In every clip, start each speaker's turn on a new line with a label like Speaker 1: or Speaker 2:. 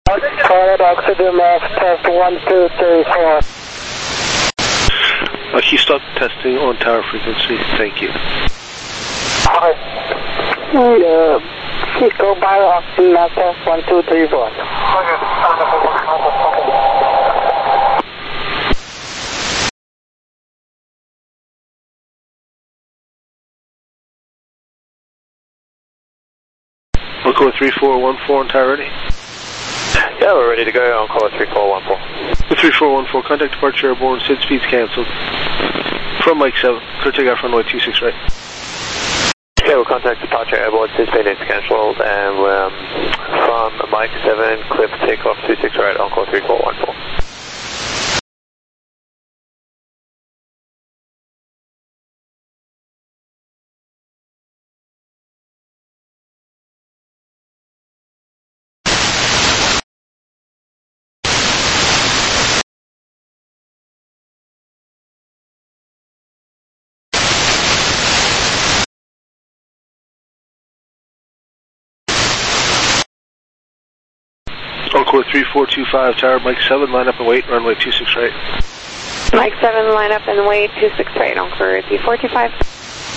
Speaker 1: Pilot oxygen mask test 1, 2, 3, 4.
Speaker 2: Can you stop testing on tower frequency? Thank you.
Speaker 1: Cisco pilot oxygen mask test 1, 2, 3, 4.
Speaker 2: Encore 3414 on tower ready?
Speaker 3: Yeah, we're ready to go. Encore 3414.
Speaker 2: 3414, contact departure airborne, SID speeds cancelled. From Mike 7, clear takeoff runway 26 right.
Speaker 3: Okay, we'll contact departure airborne, SID speed is cancelled, and from Mike 7, clear for takeoff 26 right, Encore 3414.
Speaker 2: Encore 3425, tower Mike 7, line up and wait, runway 26 right.
Speaker 4: Mike 7, line up and wait, 26 right, Encore 3425.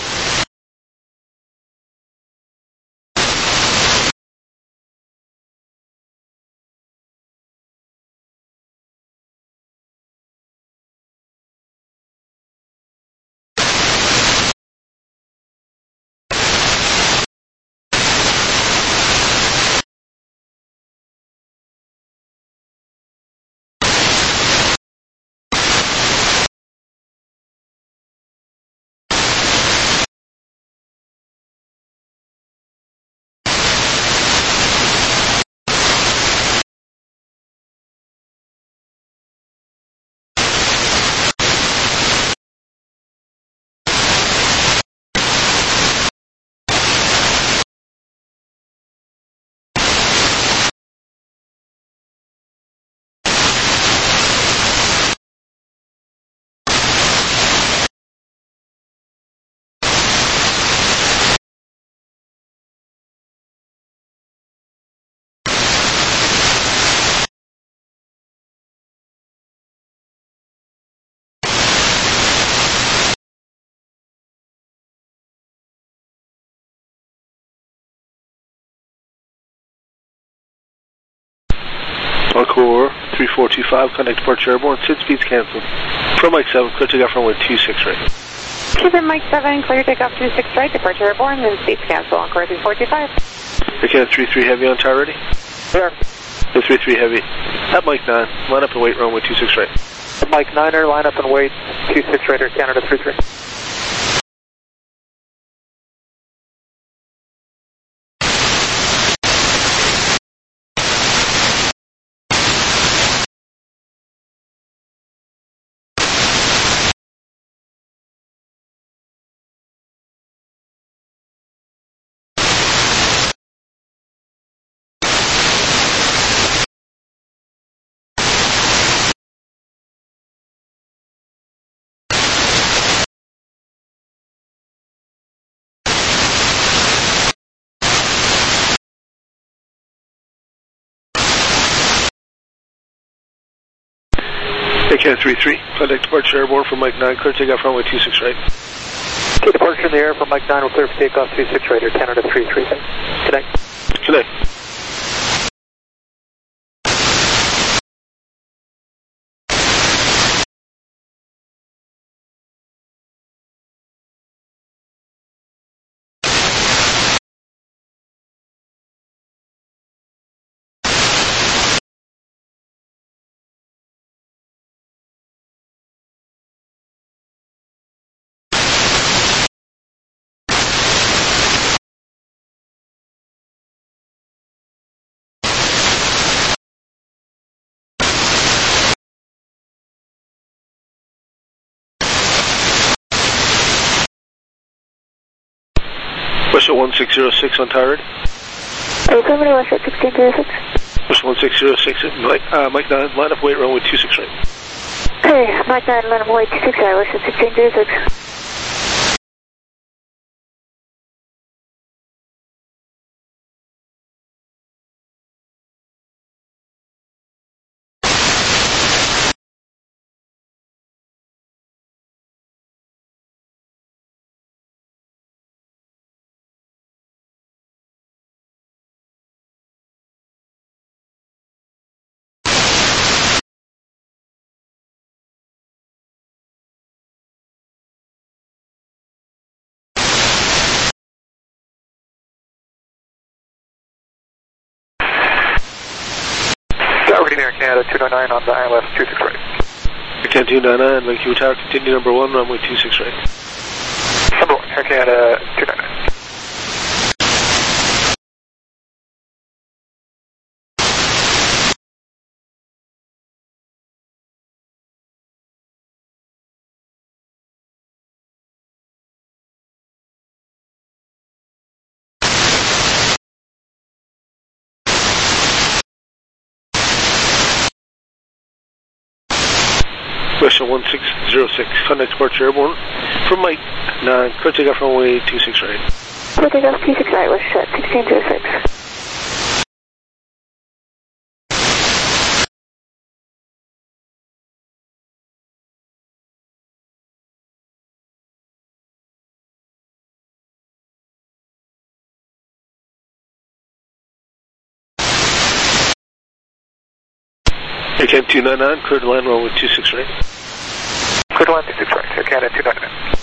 Speaker 2: Encore 3425, contact departure airborne, SID speeds cancelled. From Mike 7, clear takeoff runway 26 right.
Speaker 4: Keep Mike 7, clear takeoff 26 right, departure airborne, and speeds cancel, Encore 3425.
Speaker 2: Okay, 33 heavy on tower ready?
Speaker 1: Sure.
Speaker 2: 33 heavy. At Mike 9, line up and wait, runway 26 right.
Speaker 3: Mike 9er, line up and wait, 26 right, Canada 33.
Speaker 2: Okay, 33, contact departure airborne from Mike 9, clear takeoff runway 26 right.
Speaker 3: Okay, departure in the air from Mike 9, will clear for takeoff 26 right, Canada 33. Connect.
Speaker 2: Connect. Western 1606 on tower ready?
Speaker 4: Welcome to Western 1606.
Speaker 2: Western 1606, Mike 9, line up wait, runway 26 right.
Speaker 4: Hey, Mike 9, line up wait, 26 right, Western 1606.
Speaker 3: Air Canada 299 on the ILS 26 right.
Speaker 2: Air Canada 299, Vancouver Tower, continue number 1, runway 26 right.
Speaker 3: Number 1, Air Canada 299.
Speaker 2: Question 1606, contact departure airborne from Mike 9, clear takeoff from runway 26 right.
Speaker 4: Clear takeoff 26 right, wish set 1606.
Speaker 2: Air Canada 299, clear to land runway 26 right.
Speaker 3: Clear to land 26 right, Air Canada 299.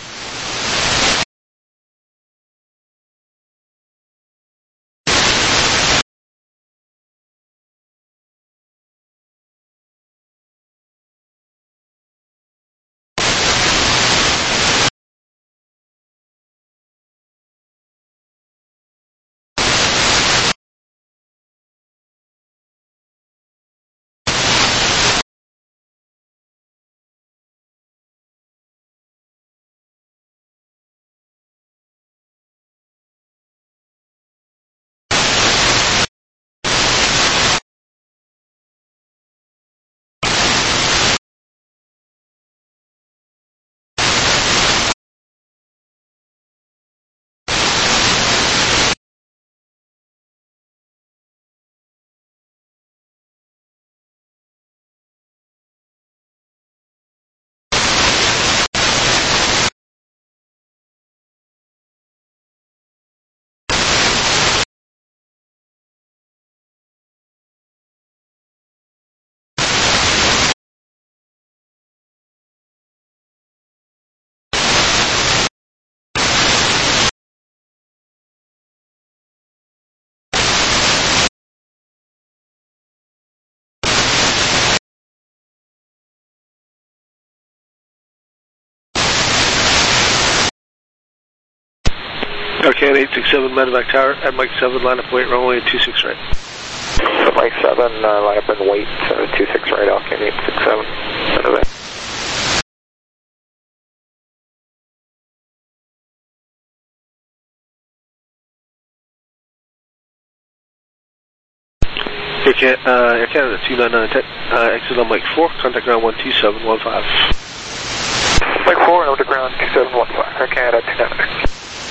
Speaker 2: Air Canada 867, Medevac Tower, at Mike 7, line up and wait, runway 26 right.
Speaker 3: Mike 7, line up and wait, 26 right, Air Canada 867, Medevac.
Speaker 2: Air Canada 299, exit on Mike 4, contact ground 12715.
Speaker 3: Mike 4, over to ground 2715, Air Canada 299.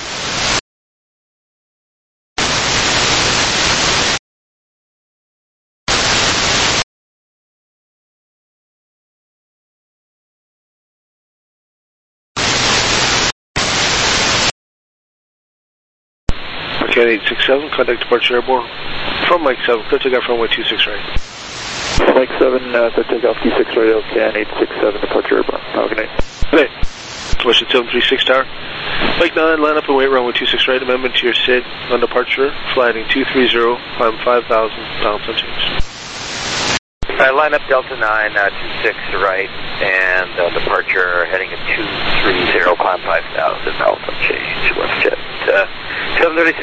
Speaker 2: Air Canada 867, contact departure airborne from Mike 7, clear takeoff from runway 26 right.
Speaker 3: Mike 7, clear takeoff 26 right, Air Canada 867, departure airborne. Good night.
Speaker 2: Good night. Western 736 Tower. Mike 9, line up and wait, runway 26 right, amendment to your SID on departure, flying 230, climb 5,000, pounds on change.
Speaker 5: Line up Delta 9, 26 right, and departure heading at 230, climb 5,000, pounds on change, WestJet 736.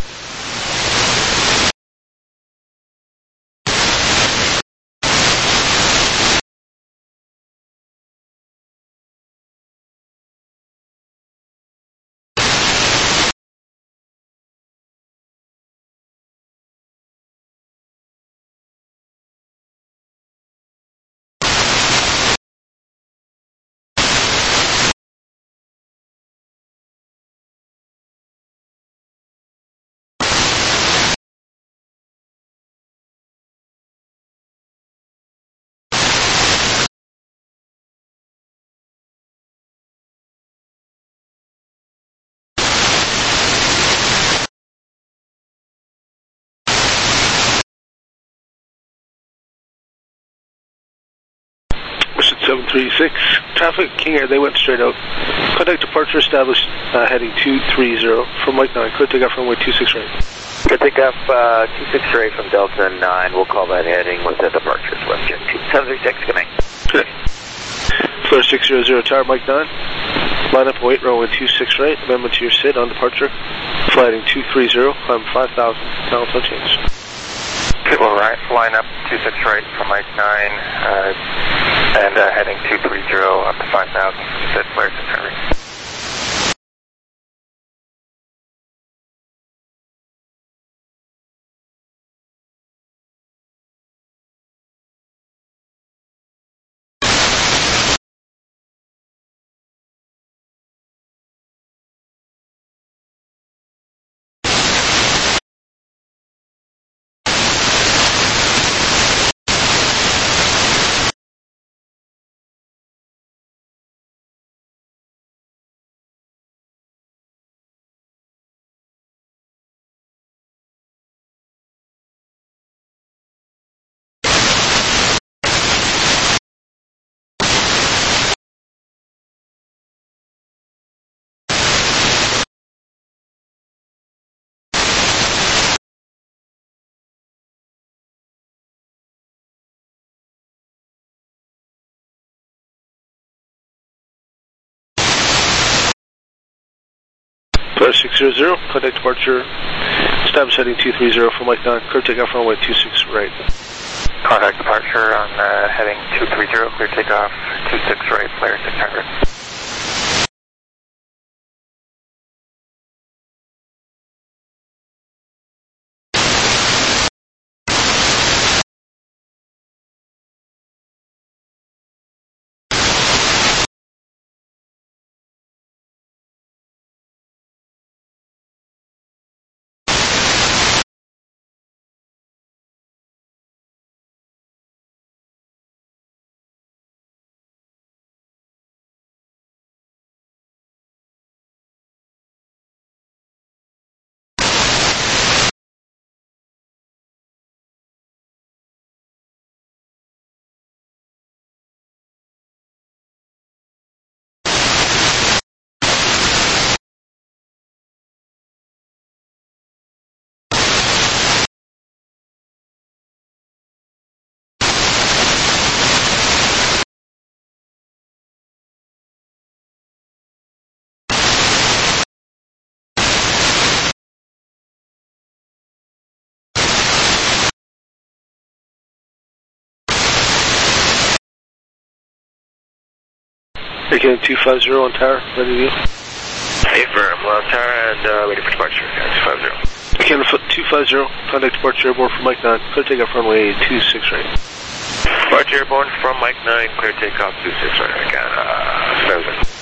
Speaker 2: Western 736, traffic, King Air, they went straight out. Contact departure established, heading 230 from Mike 9, clear takeoff runway 26 right.
Speaker 5: Good takeoff 268 from Delta 9. We'll call that heading with the departures. WestJet 736, good night.
Speaker 2: Good. Flare 600 tower, Mike 9. Line up and wait, runway 26 right. Amendment to your SID on departure. Flighting 230, climb 5,000, balance unchanged.
Speaker 6: Okay, well, line up 26 right from Mike 9, and heading 230 up to 5,000, SID flare 600.
Speaker 2: Flare 600, contact departure. Establish heading 230 for Mike 9. Clear takeoff runway 26 right.
Speaker 6: Contact departure on heading 230, clear takeoff 26 right, flare 600.
Speaker 2: Again, 250 on tower, ready to view.
Speaker 5: Affirm, on tower and waiting for departure. 250.
Speaker 2: Again, 250, contact departure airborne from Mike 9. Clear takeoff runway 26 right.
Speaker 5: Departure airborne from Mike 9, clear takeoff 26 right. Again, 7.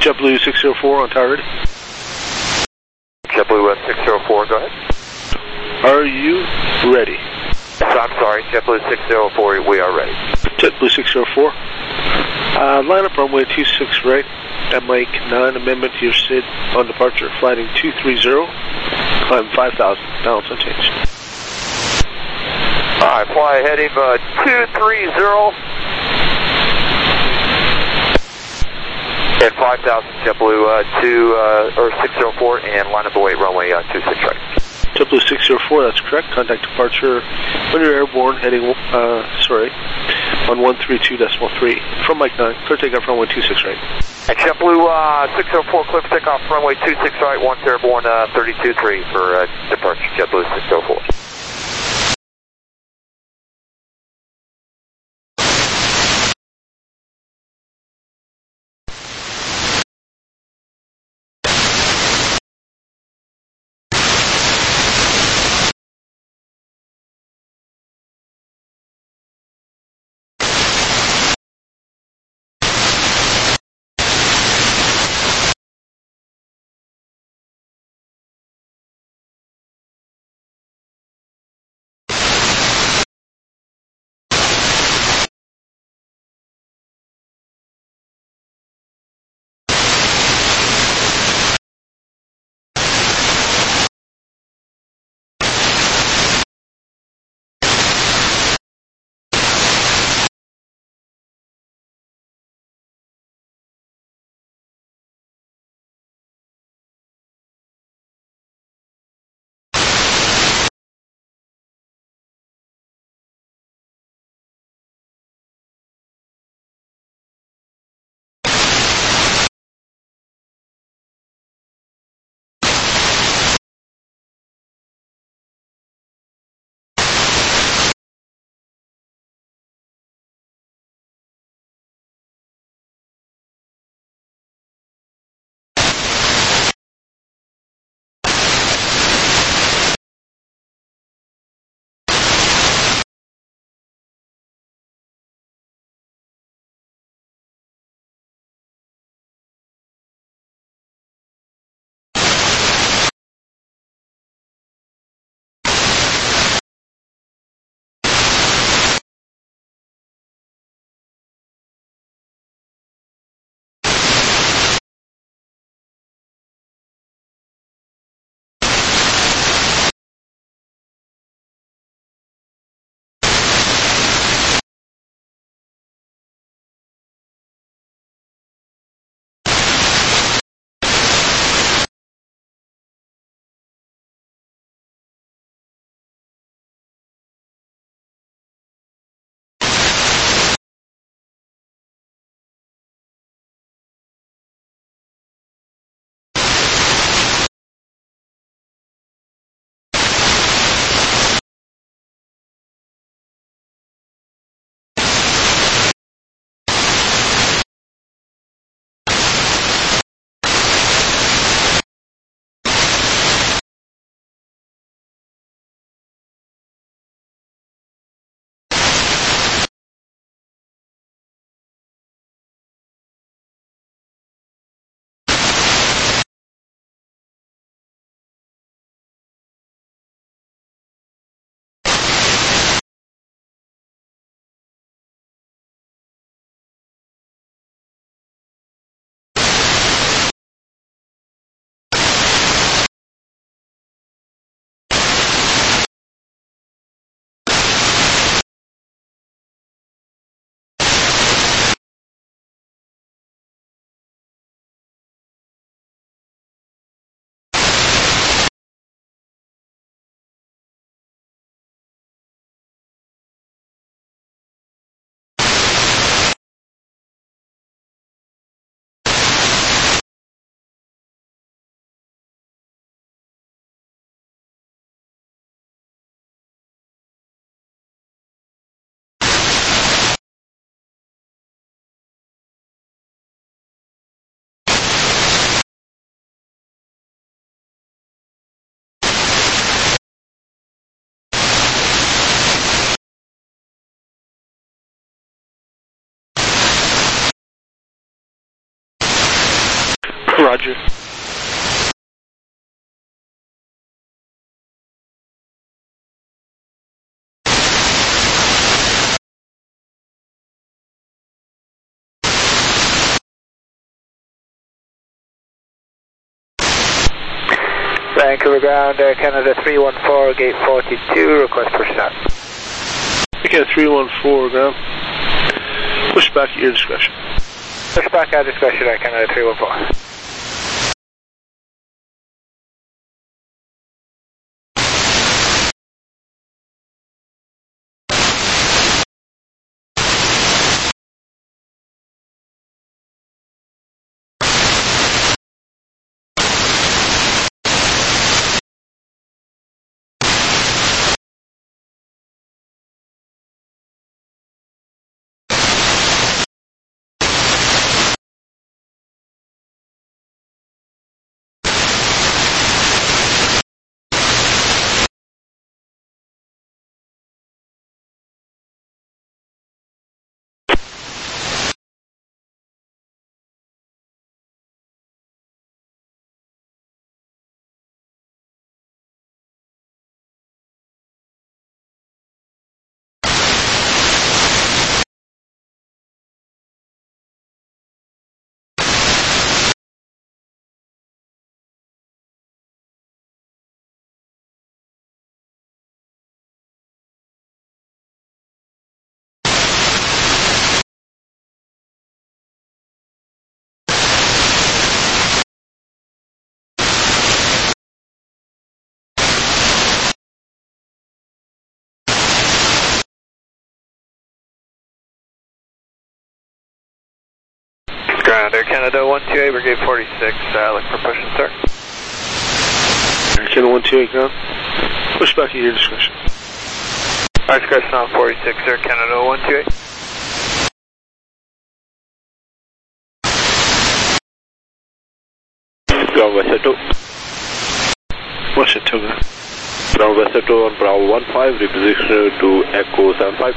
Speaker 2: JetBlue 604 on tower ready.
Speaker 3: JetBlue 604, go ahead.
Speaker 2: Are you ready?
Speaker 3: So I'm sorry, JetBlue 604, we are ready.
Speaker 2: JetBlue 604. Line up runway 26 right at Mike 9, amendment to your SID on departure, flighting 230, climb 5,000, balance unchanged.
Speaker 3: Alright, fly heading 230 and 5,000 JetBlue 604 and line up await runway 26 right.
Speaker 2: JetBlue 604, that's correct. Contact departure when you're airborne, heading, on 132.3 from Mike 9. Clear takeoff runway 26 right.
Speaker 3: And JetBlue 604, clear for takeoff runway 26 right, once airborne 32.3 for departure, JetBlue 604.
Speaker 2: Roger.
Speaker 3: Vancouver ground, Air Canada 314, gate 42, request push start.
Speaker 2: Okay, 314 ground. Push back at your discretion.
Speaker 3: Push back at discretion, Air Canada 314. Ground, Air Canada 128, Brigade 46, look for push and start.
Speaker 2: Air Canada 128 ground. Push back at your discretion.
Speaker 3: Our discretion on 46, Air Canada 128.
Speaker 7: Ground Westerto.
Speaker 2: What's it, Toga?
Speaker 7: Ground Westerto on Bravo 15, reposition to Echo 75.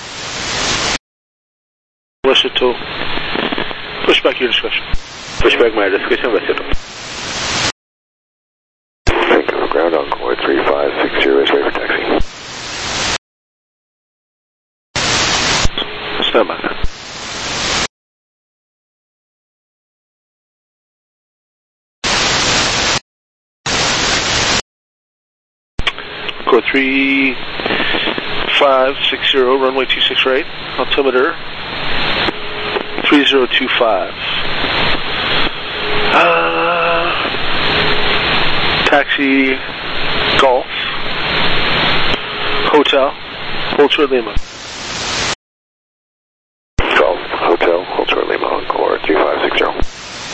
Speaker 2: What's it, Toga? Push back your discretion.
Speaker 7: Push back my discretion, Westerto. Vancouver ground, Encore 3560 is ready for taxi.
Speaker 2: Stand by. Encore 3560, runway 26 right, altimeter 3025. Taxi Golf Hotel Ultra Lima.
Speaker 7: Golf Hotel Ultra Lima, Encore 3560.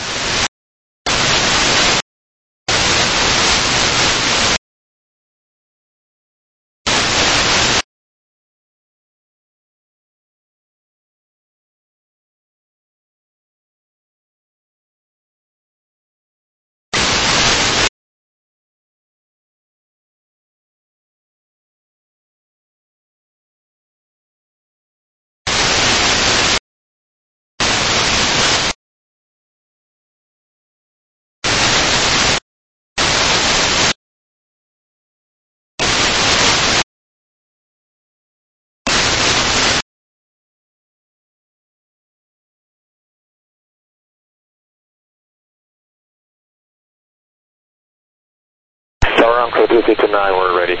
Speaker 7: Code 329, we're ready.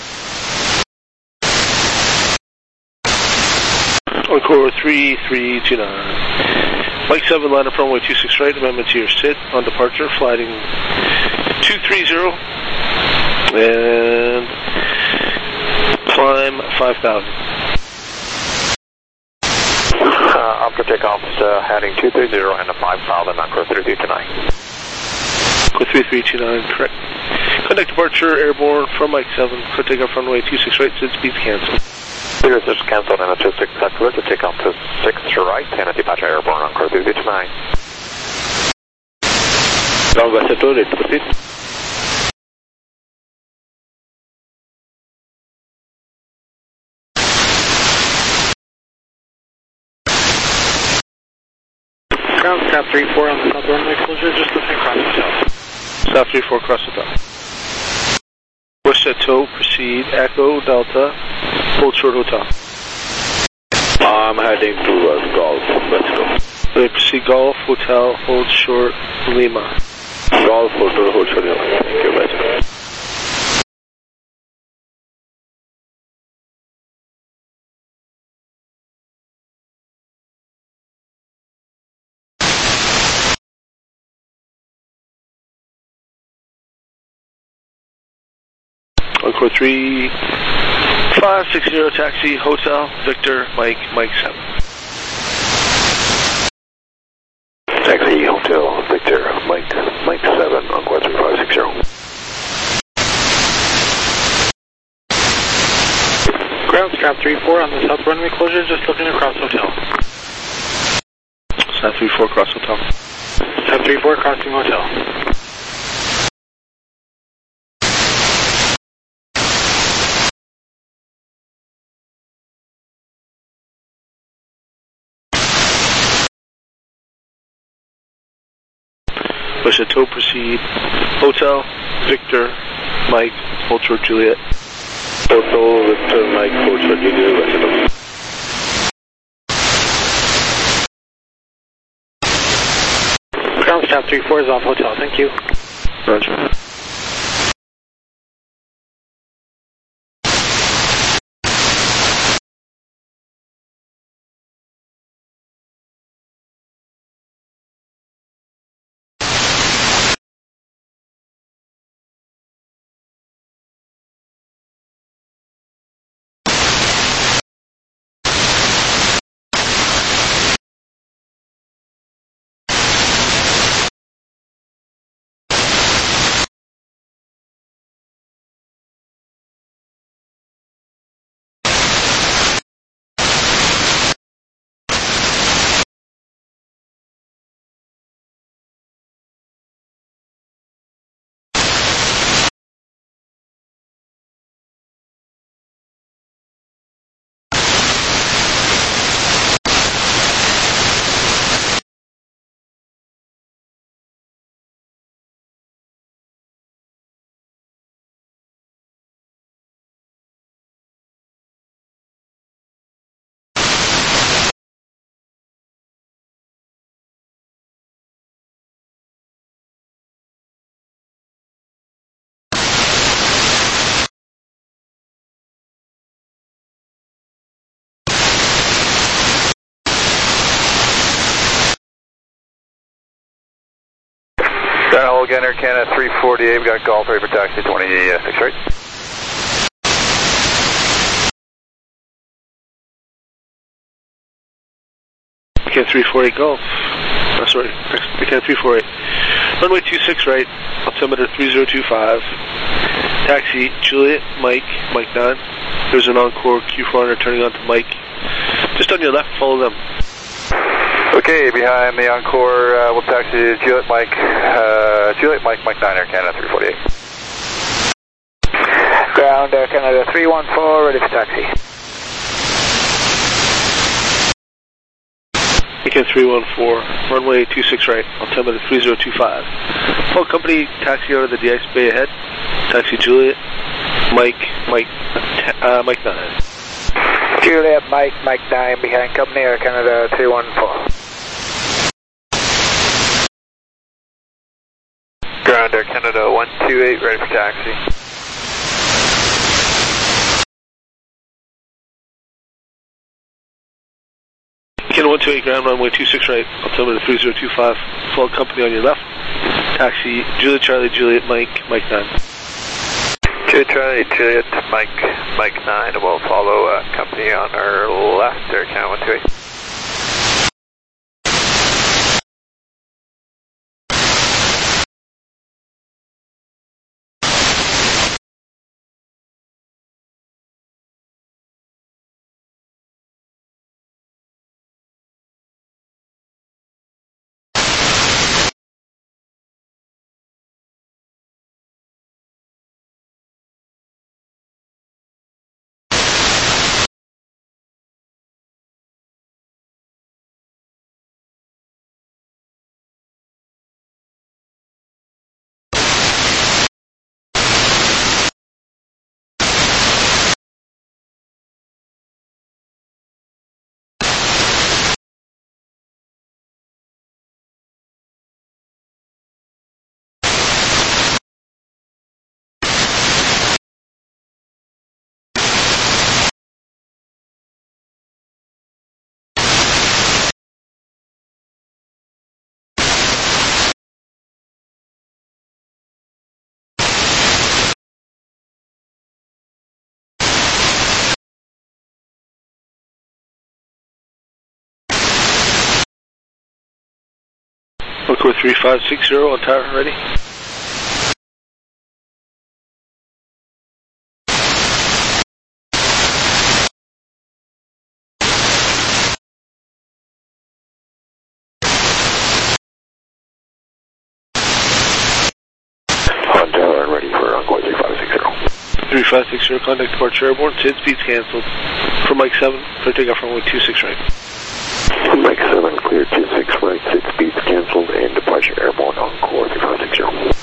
Speaker 2: Encore 3329. Mike 7, line up runway 26 right, amendment to your SID on departure, flighting 230 and climb 5,000.
Speaker 3: After takeoff, heading 230 and a 5,000 on Code 3329.
Speaker 2: Code 3329, correct. Contact departure, airborne from Mike 7, clear takeoff runway 26 right, SID speeds canceled.
Speaker 3: Clear is canceled and a 26 clear to take off to 6 right and a departure airborne on Code 3329.
Speaker 7: Ground Westerto, ready to proceed.
Speaker 8: Ground staff 3-4 on the south runway closure, just looking across hotel.
Speaker 2: Staff 3-4 cross hotel. Push set toe, proceed, Echo, Delta, hold short hotel.
Speaker 7: I'm heading towards Golf, West.
Speaker 2: Proceed Golf, Hotel, hold short, Lima.
Speaker 7: Golf, Hotel, hold short, Lima. Thank you, West.
Speaker 2: Encore 3560 taxi, Hotel, Victor, Mike, Mike 7.
Speaker 7: Taxi, Hotel, Victor, Mike 7, Encore 3560.
Speaker 8: Ground staff 3-4 on the south runway closure, just looking across hotel.
Speaker 2: Staff 3-4 cross hotel.
Speaker 8: Staff 3-4 crossing hotel.
Speaker 2: Push a toe, proceed, Hotel, Victor, Mike, hold short, Juliet.
Speaker 7: Hotel, Victor, Mike, hold short, Juliet, West.
Speaker 8: Ground staff 3-4 is off hotel, thank you.
Speaker 2: Roger.
Speaker 3: Downhole again, Air Canada 348, we got Golf ready for taxi 26 right.
Speaker 2: Weekend 348 Golf. Oh, sorry, Weekend 348. Runway 26 right, altimeter 3025. Taxi, Juliet, Mike, Mike 9. There's an Encore Q400 turning on to Mike. Just on your left, follow them.
Speaker 3: Okay, behind the Encore, we'll taxi Juliet, Mike, Mike 9, Air Canada 348.
Speaker 1: Ground Air Canada 314, ready for taxi.
Speaker 2: Weekend 314, runway 26 right, altimeter 3025. Full company, taxi out of the de-ice bay ahead. Taxi Juliet, Mike 9.
Speaker 1: Juliet, Mike 9, behind company Air Canada 314.
Speaker 3: Ground Air Canada 128, ready for taxi.
Speaker 2: Weekend 128 ground, runway 26 right, altimeter 3025. Full company on your left. Taxi Juliet, Charlie, Juliet, Mike 9.
Speaker 3: Juliet, Charlie, Juliet, Mike 9, we'll follow company on our left, Air Canada 128.
Speaker 2: Echo 3560 on tower, ready?
Speaker 3: On tower and ready for Encore 3560.
Speaker 2: 3560, contact departure airborne, SID speeds cancelled. For Mike 7, clear takeoff runway 26 right.
Speaker 3: Mike 7, clear 26 right, SID speeds cancelled, and departure airborne Encore 3560.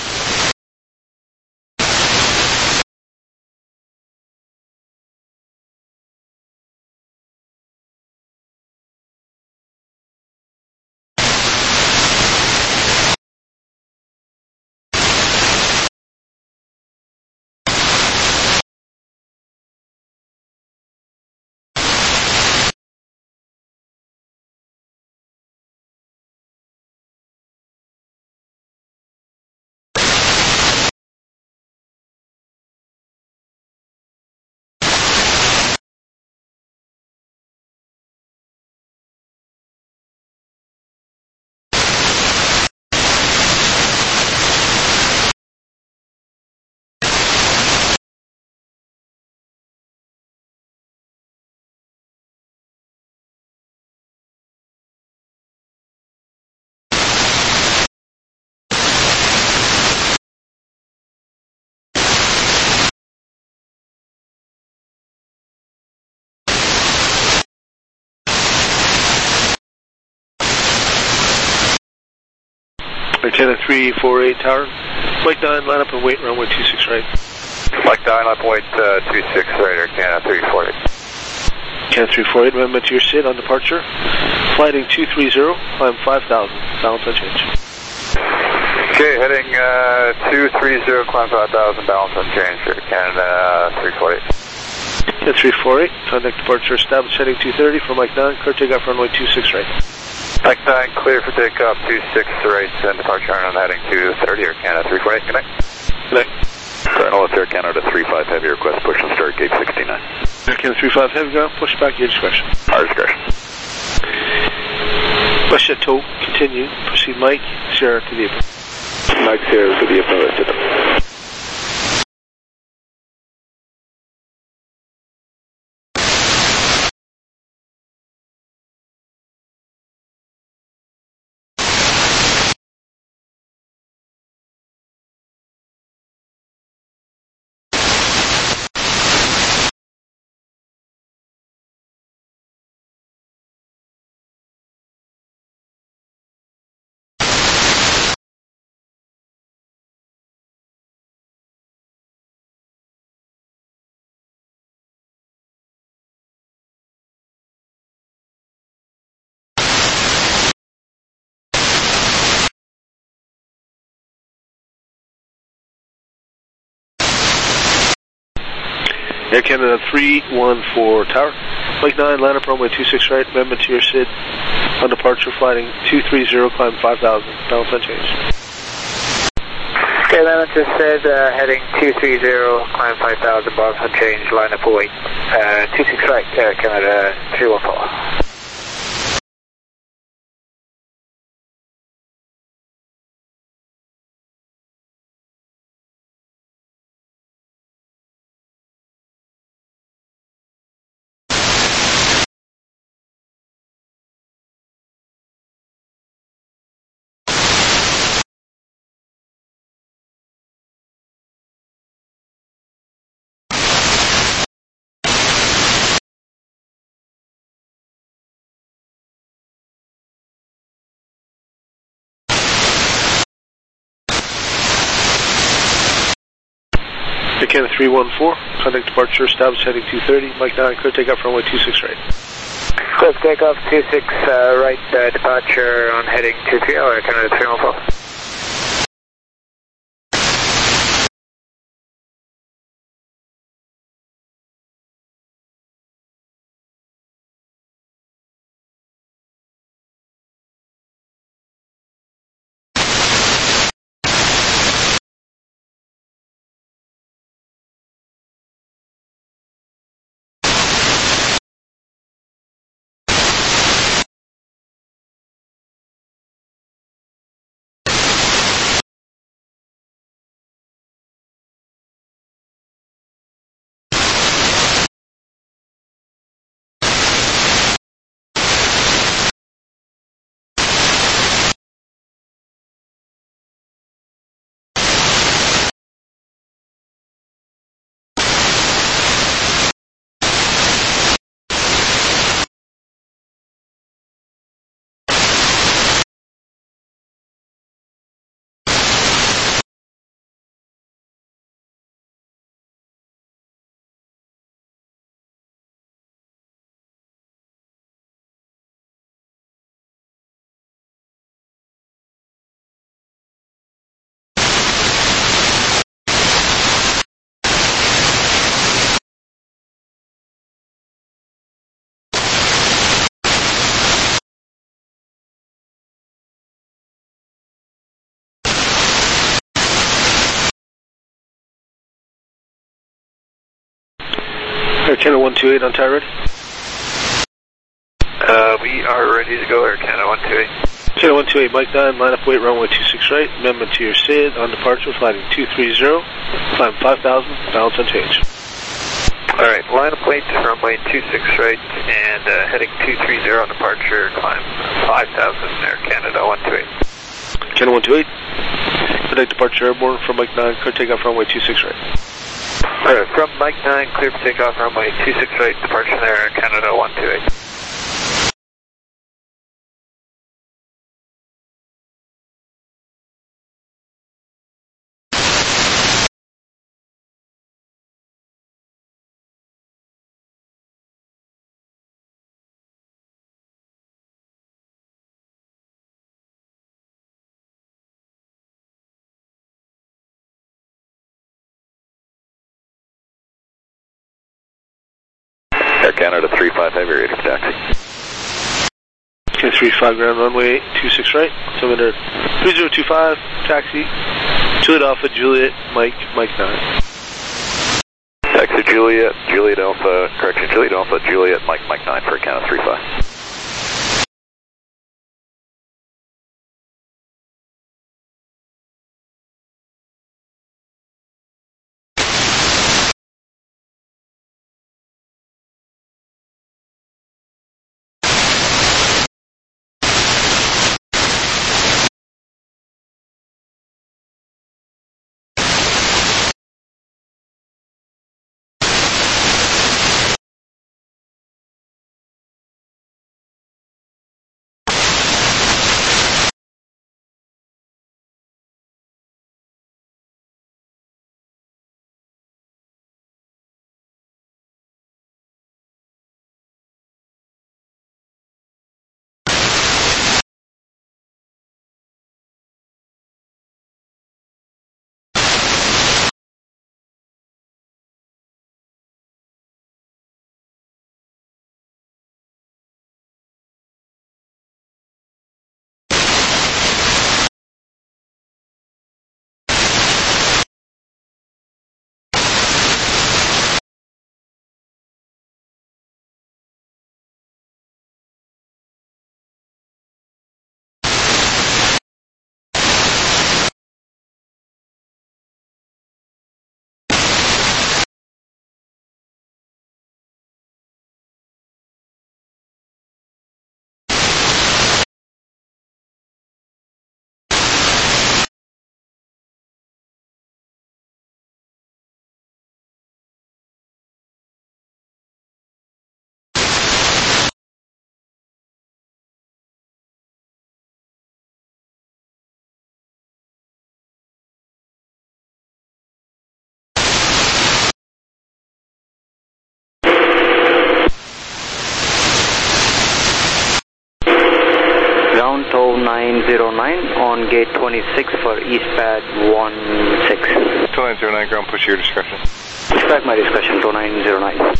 Speaker 2: Antenna 348 tower. Mike 9, line up and wait, runway 26 right.
Speaker 3: Mike 9, up wait 26 right, Antenna 348.
Speaker 2: Antenna 348, amendment to your SID on departure. Flighting 230, climb 5,000, balance unchanged.
Speaker 3: Okay, heading 230, climb 5,000, balance unchanged here, Canada 348.
Speaker 2: Antenna 348, contact departure established heading 230 for Mike 9, clear takeoff runway 26 right.
Speaker 3: Mike 9, clear for takeoff 26 right, and departure on heading 230 or Canada 348, good night.
Speaker 2: Good night.
Speaker 3: Colonel, it's Air Canada 35 Heavy, request push and start gate 69.
Speaker 2: Air Canada 35 Heavy, ground, push back, your discretion.
Speaker 3: Our discretion.
Speaker 2: West Chateau, continue, proceed Mike, Sierra to the apron.
Speaker 3: Mike Sierra to the apron.
Speaker 2: Air Canada 314 tower. Mike 9, line up runway 26 right, amendment to your SID on departure, flighting 230, climb 5,000, balance unchanged.
Speaker 1: Okay, amendment to SID, heading 230, climb 5,000, balance unchanged, line up await. 26 right, Air Canada 314.
Speaker 2: Air Canada 314, contact departure, established heading 230, Mike 9, clear takeoff runway 26 right.
Speaker 1: Clear takeoff 26 right, departure on heading 230, Air Canada 314.
Speaker 2: Air Canada 128 on tire ready.
Speaker 3: We are ready to go, Air Canada 128.
Speaker 2: Canada 128, Mike 9, line up weight, runway 26 right, amendment to your SID, on departure, flight 230, climb 5,000, balance unchanged.
Speaker 3: Alright, line up weight, runway 26 right, and heading 230 on departure, climb 5,000, Air Canada 128.
Speaker 2: Canada 128, contact departure airborne from Mike 9, clear takeoff runway 26 right.
Speaker 3: Alright, from Mike 9, clear for takeoff, runway 26 right, departure there, Air Canada 128.
Speaker 5: Air Canada 355, you're ready for taxi.
Speaker 2: Canada 35, ground runway 26 right, altimeter 3025, taxi, Juliet Alpha, Juliet, Mike 9.
Speaker 5: Taxi Juliet, Juliet Alpha, Juliet, Mike 9 for Canada 35.
Speaker 9: Ground tow 909 on gate 26 for Eastpad 16.
Speaker 6: 2909, ground push your discretion.
Speaker 9: Respect my discretion, tow 909.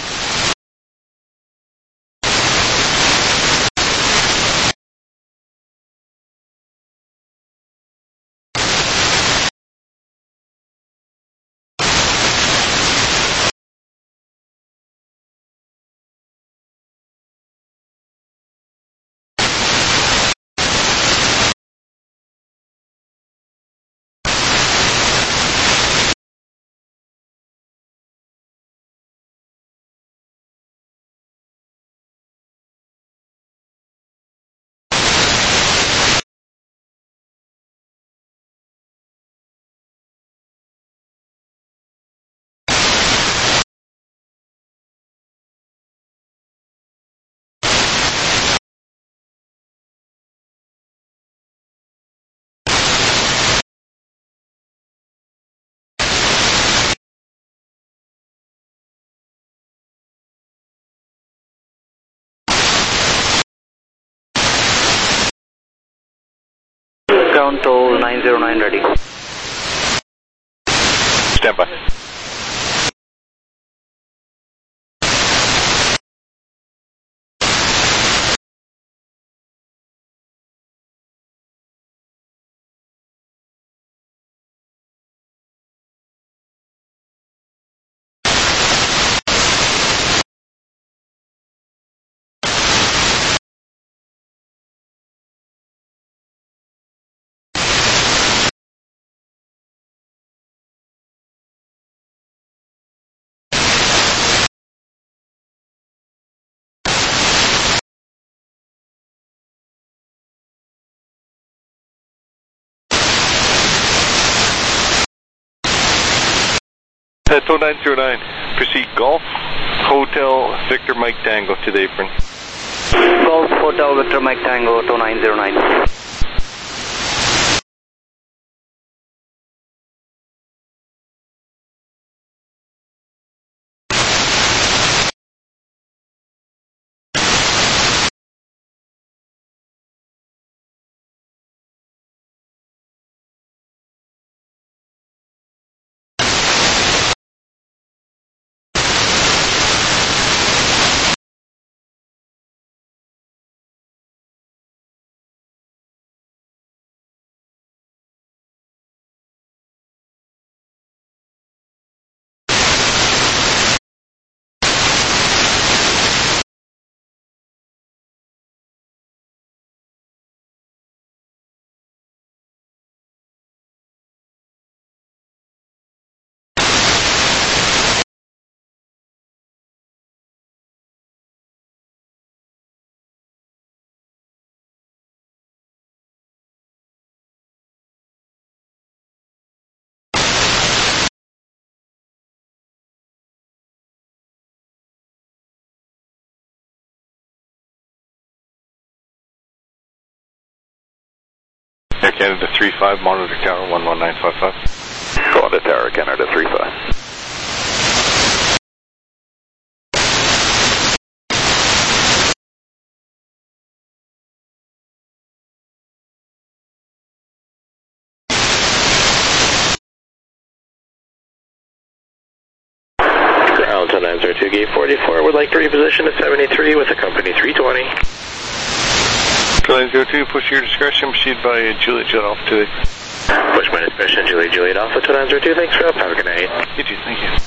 Speaker 9: Ground tow 909 ready.
Speaker 6: Stand by. TOW 909, proceed Golf, Hotel, Victor Mike Tango to the apron.
Speaker 9: Golf Hotel Victor Mike Tango, TOW 909.
Speaker 6: Air Canada 35, monitor tower 11955.
Speaker 5: Go on to Tower Canada 35.
Speaker 3: Ground 902, gate 44, would like to reposition to 73 with a company 320.
Speaker 6: 902, push your discretion, proceed by Juliet Jet Alpha to the...
Speaker 3: Push my discretion, Juliet Alpha, 902, thanks for up, have a good night.
Speaker 6: You too, thank you.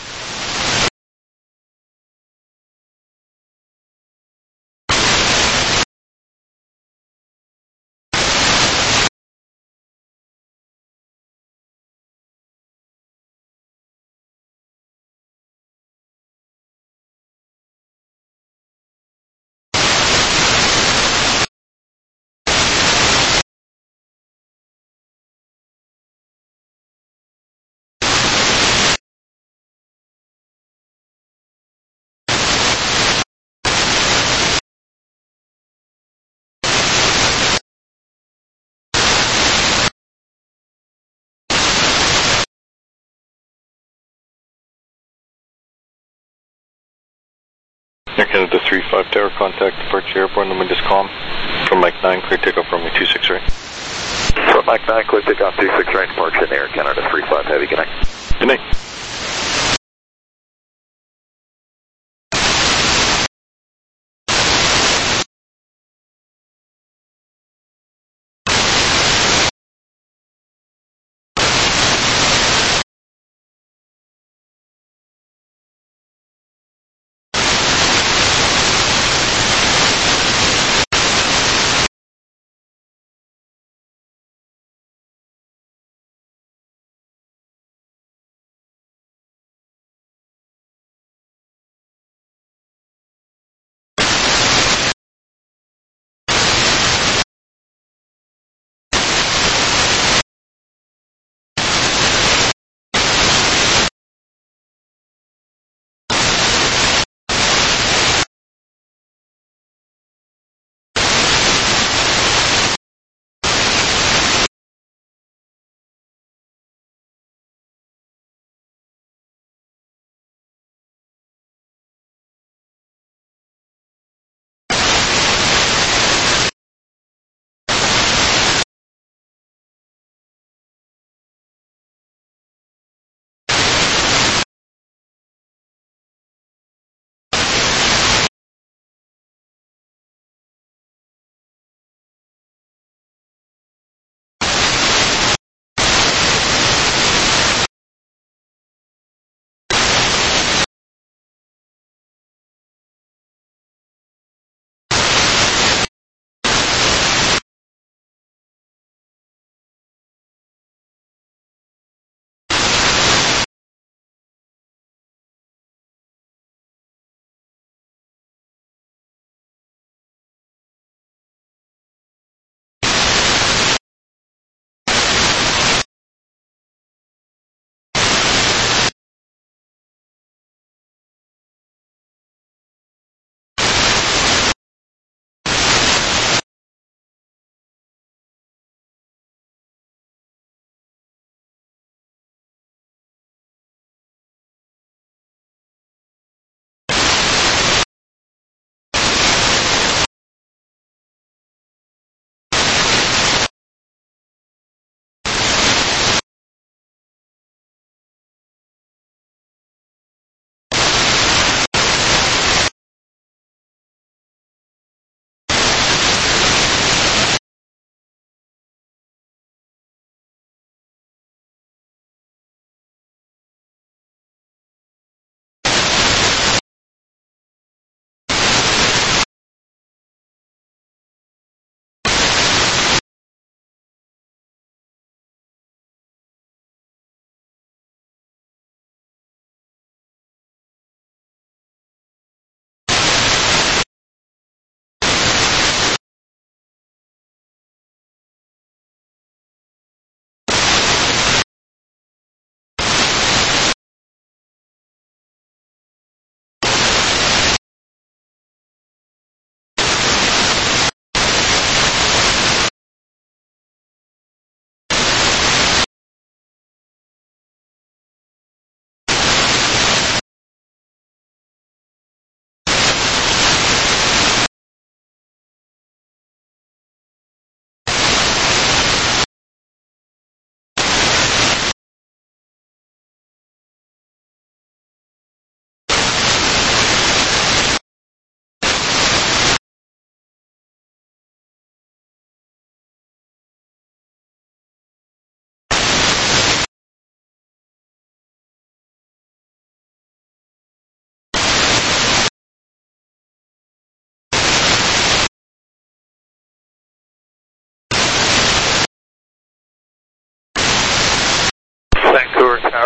Speaker 6: Air Canada 35 Tower, contact departure airborne, the wind is calm. From Mike 9, clear takeoff runway 26 right.
Speaker 5: From Mike 9, clear takeoff 26 right, departure in Air Canada 35, heavy, good night.
Speaker 6: Good night.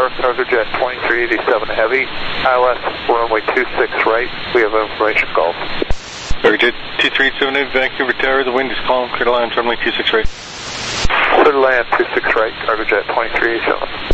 Speaker 3: Cargo Jet 2387 Heavy, ILS runway 26 right, we have information Golf.
Speaker 6: Cargo Jet 2387 Vancouver Tower, the wind is calm, clear to land, runway 26 right.
Speaker 3: Clear to land 26 right, Cargo Jet 2387.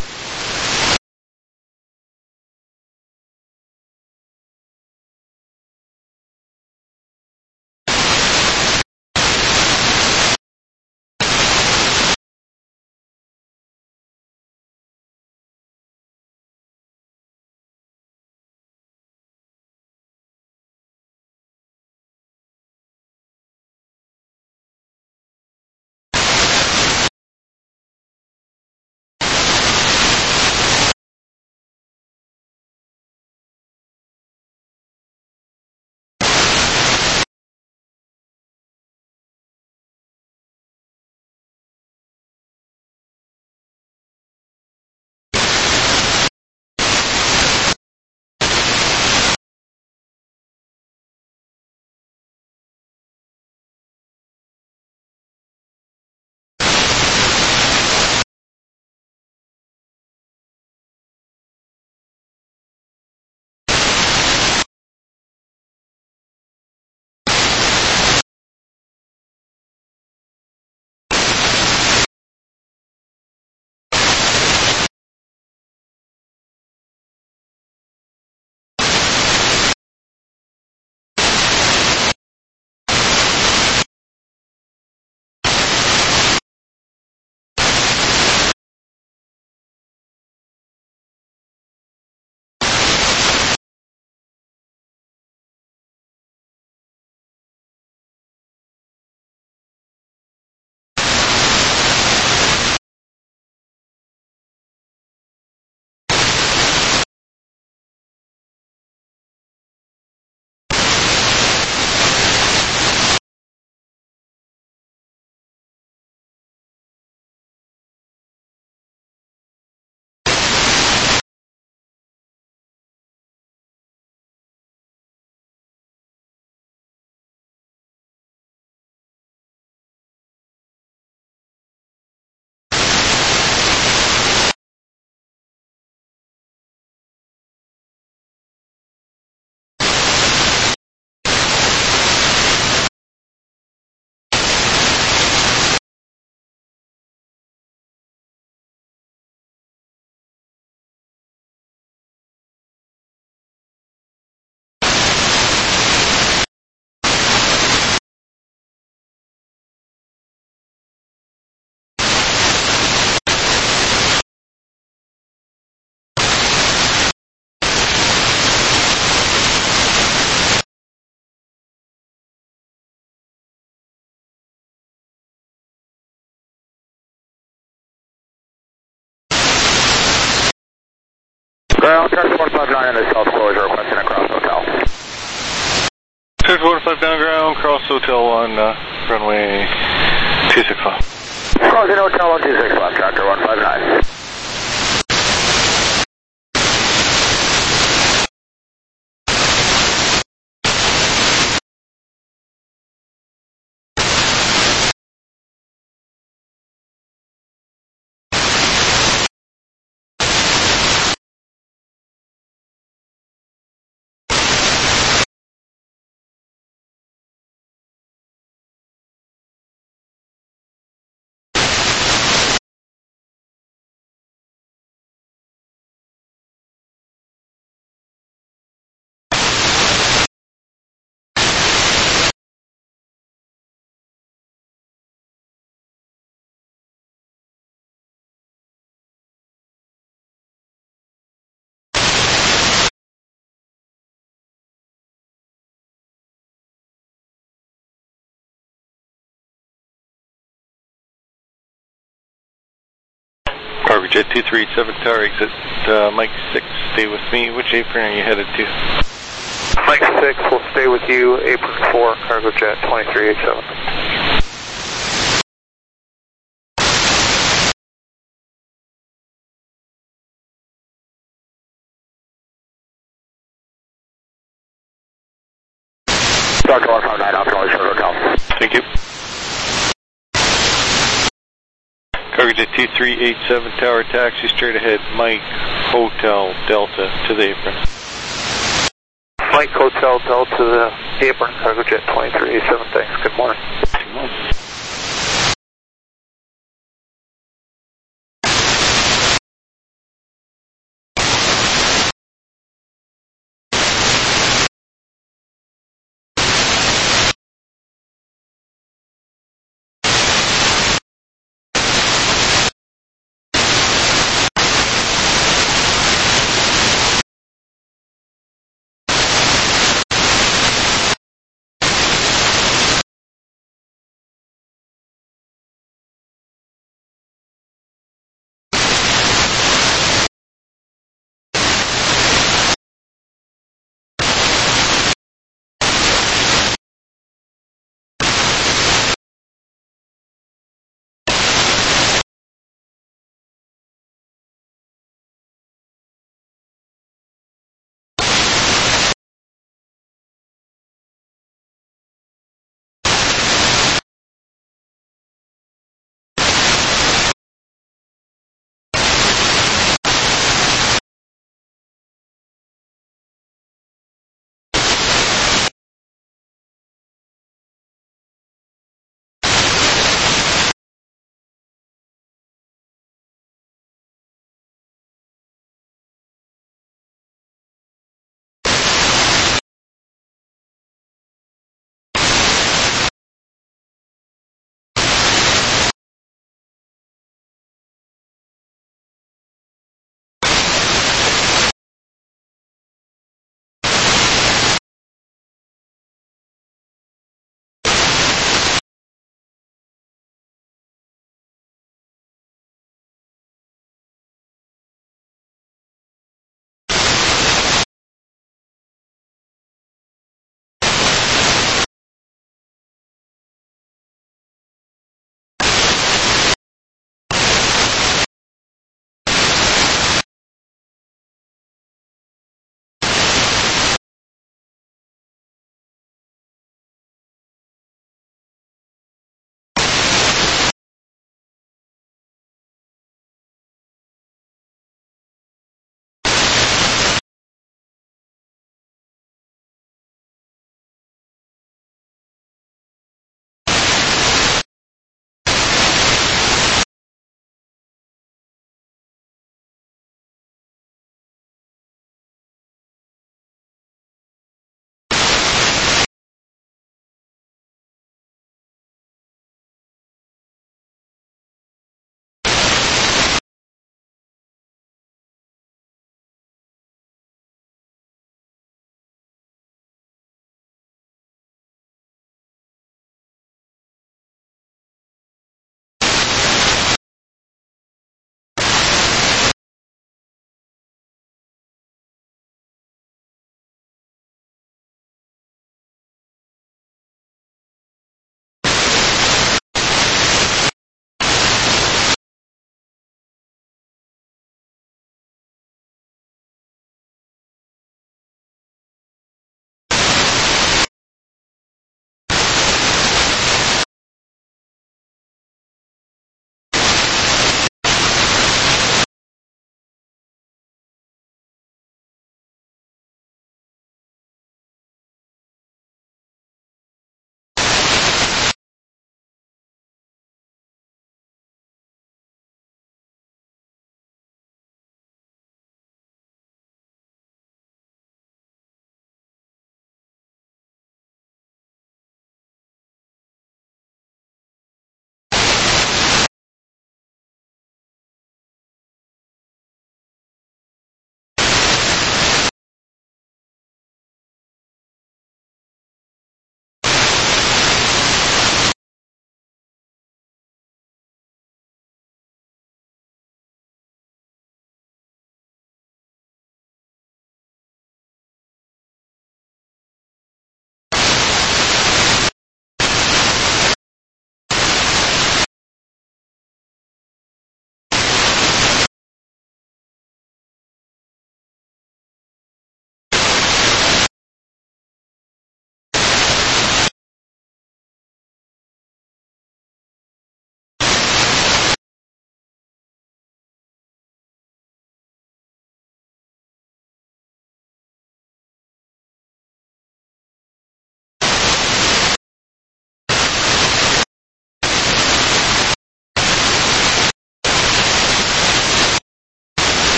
Speaker 1: Ground, Tractor 159 in the south closure, requesting a cross hotel.
Speaker 6: Tractor 159 ground, cross hotel on runway 26 left.
Speaker 1: Crossing hotel on 26 left, Tractor 159.
Speaker 6: Cargo Jet 2387 Tower, exit Mike 6, stay with me. Which apron are you headed to?
Speaker 3: Mike 6 will stay with you, apron 4, Cargo Jet 2387.
Speaker 1: Dr. 159, optional short hotel.
Speaker 6: Thank you. Cargo
Speaker 10: to 2387 Tower Taxi, straight ahead, Mike Hotel Delta to the apron.
Speaker 3: Mike Hotel Delta to the apron, Cargojet 2387, thanks, good morning.
Speaker 10: Good morning.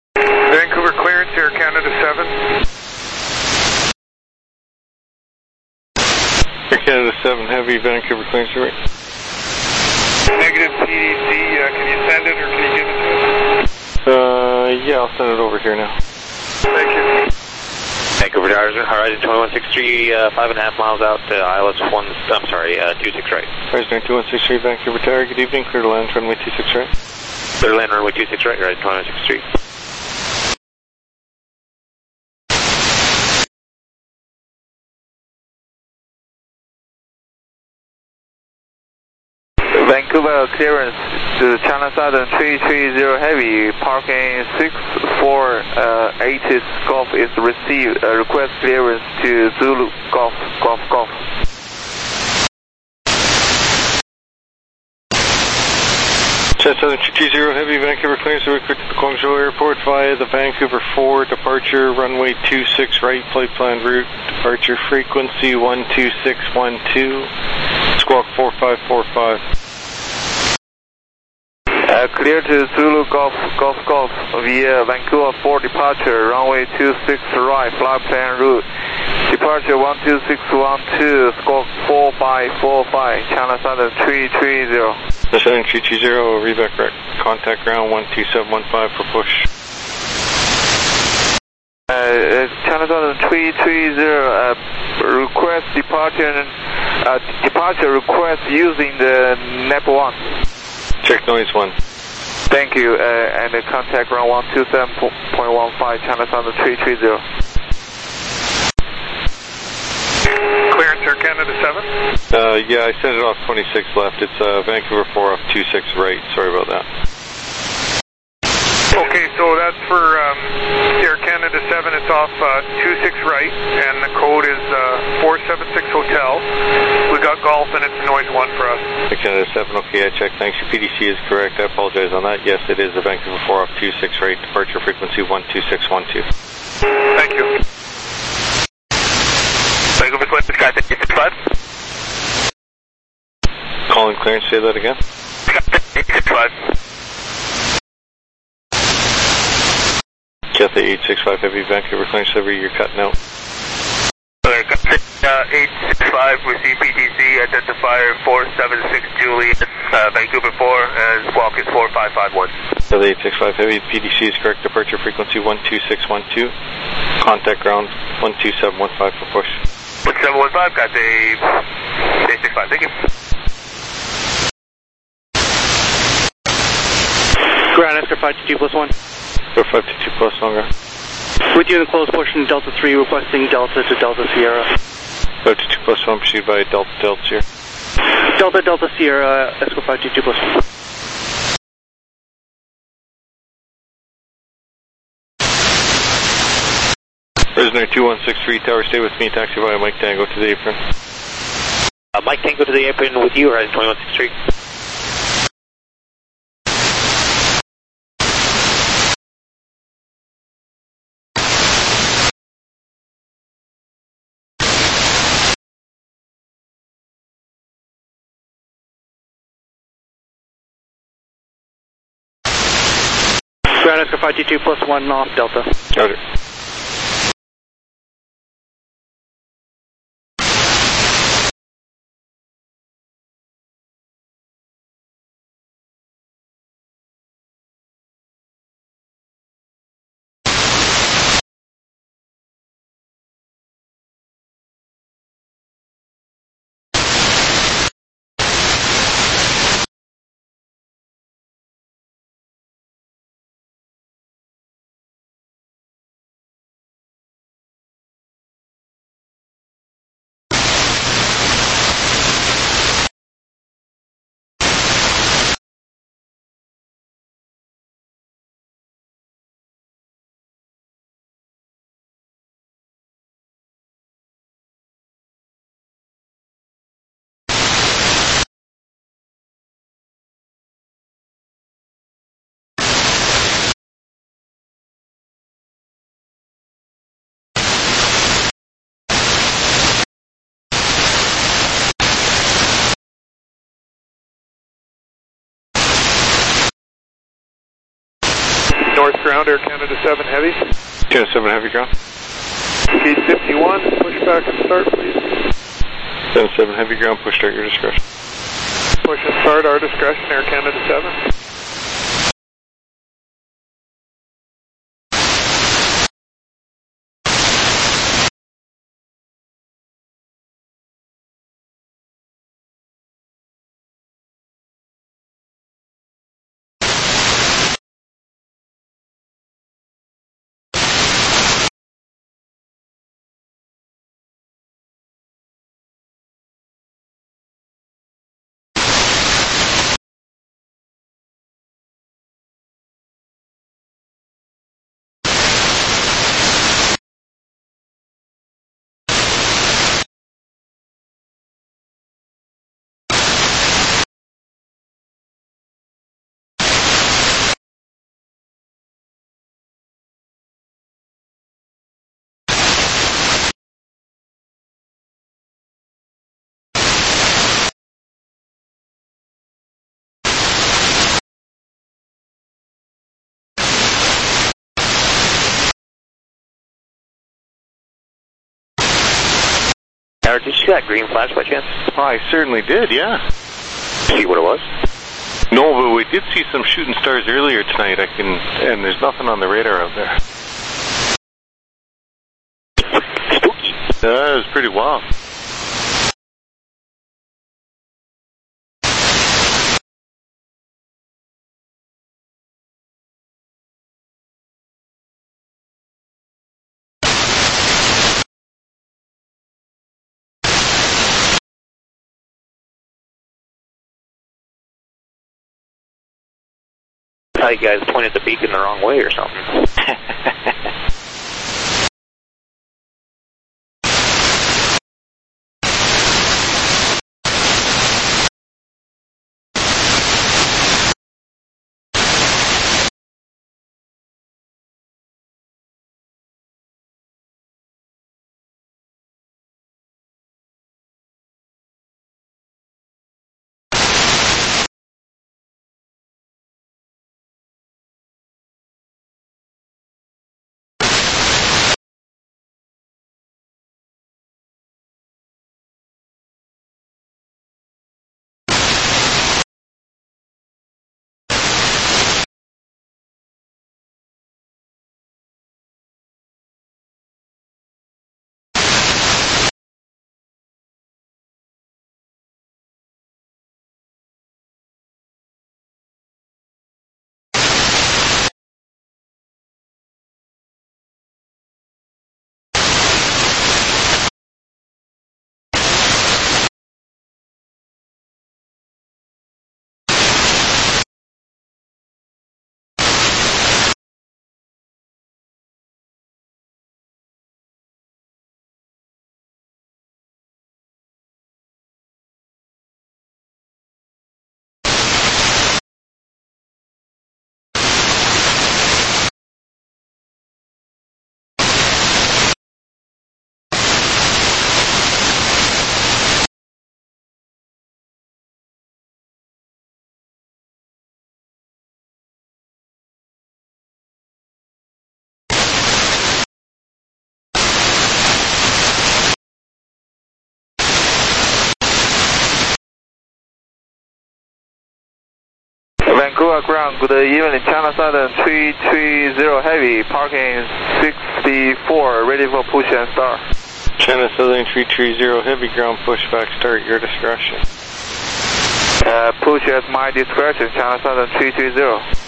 Speaker 6: Vancouver clearance, Air Canada 7.
Speaker 10: Air Canada 7, heavy, Vancouver clearance rate.
Speaker 6: Negative PDC, can you send it or can you give it to us?
Speaker 10: Yeah, I'll send it over here now.
Speaker 6: Thank you.
Speaker 3: Vancouver Horizon 2163, 5.5 miles out to ILS 26 right.
Speaker 10: Horizon 2163, Vancouver Tower, good evening, clear to land, runway 26 right.
Speaker 3: Clear to land, runway 26 right, Horizon 2163.
Speaker 1: Vancouver clearance to China Southern 330 Heavy, parking 648 Golf is received. Request clearance to Zulu Golf.
Speaker 10: China Southern 230 Heavy, Vancouver clearance to recruit to the Guangzhou Airport via the Vancouver 4 departure, runway 26 right, flight plan route, departure frequency 12612, squawk 4545.
Speaker 1: Clear to Zulu Golf via Vancouver 4 departure, runway 26 right, flight plan route, departure 12612, squawk 4545, China Southern 330.
Speaker 10: China Southern 320, reback right, contact ground 12715 for push.
Speaker 1: China Southern 330, request departure request using the NEP1.
Speaker 10: Check noise 1.
Speaker 1: Thank you, and contact ground 127.15, China Southern 330.
Speaker 6: Clearance, Air Canada 7.
Speaker 10: Yeah, I sent it off 26 left. It's Vancouver 4 off 26 right. Sorry about that.
Speaker 6: Okay, so that's for Air Canada 7. It's off 26 right, and the code is 476 Hotel. We got Golf, and it's noise 1 for us.
Speaker 10: Air Canada 7, okay, I checked. Thanks. Your PDC is correct. I apologize on that. Yes, it is a Vancouver 4 off 26 right, departure frequency 12612.
Speaker 6: Thank you.
Speaker 5: Vancouver clearance, Sky 865.
Speaker 10: Calling clearance, say that again.
Speaker 5: Sky 865.
Speaker 10: Cathay 865 Heavy, Vancouver clearance, you're cutting out.
Speaker 5: 865, receive PTC, identifier 476 Juliet, Vancouver 4, and squawk is 4551.
Speaker 10: Cathay 865 Heavy, PDC is correct, departure frequency 12612, contact ground 12715 for push.
Speaker 5: 1715, Cathay 865, thank you.
Speaker 8: Ground Oscar 522+1.
Speaker 10: 522 plus longer.
Speaker 8: With you in the closed portion, Delta 3 requesting Delta to Delta Sierra.
Speaker 10: 522 plus 1 pursued by Delta Sierra.
Speaker 8: Delta Sierra, Escort 522+1.
Speaker 10: Prisoner 2163 Tower, stay with me, taxi via Mike Tango to the apron.
Speaker 3: Mike Tango to the apron with you, Horizon 2163.
Speaker 8: Ground Oscar 522+1 off Delta.
Speaker 10: Roger.
Speaker 6: North ground, Air Canada 7 Heavy.
Speaker 10: Canada 7 Heavy ground.
Speaker 6: Gate 51, pushback and start, please.
Speaker 10: Canada 7 Heavy ground, push start, your discretion.
Speaker 6: Push and start, our discretion, Air Canada 7.
Speaker 3: Did you see that green flash by chance?
Speaker 10: I certainly did, yeah.
Speaker 3: See what it was?
Speaker 10: No, but we did see some shooting stars earlier tonight. And there's nothing on the radar out there.
Speaker 3: Spooky.
Speaker 10: It was pretty wild.
Speaker 3: I thought you guys pointed the beacon the wrong way or something.
Speaker 1: Vancouver ground, good evening, China Southern 330 Heavy, parking 64, ready for push and start.
Speaker 10: China Southern 330 Heavy ground, pushback start, your discretion.
Speaker 1: Push at my discretion, China Southern 330.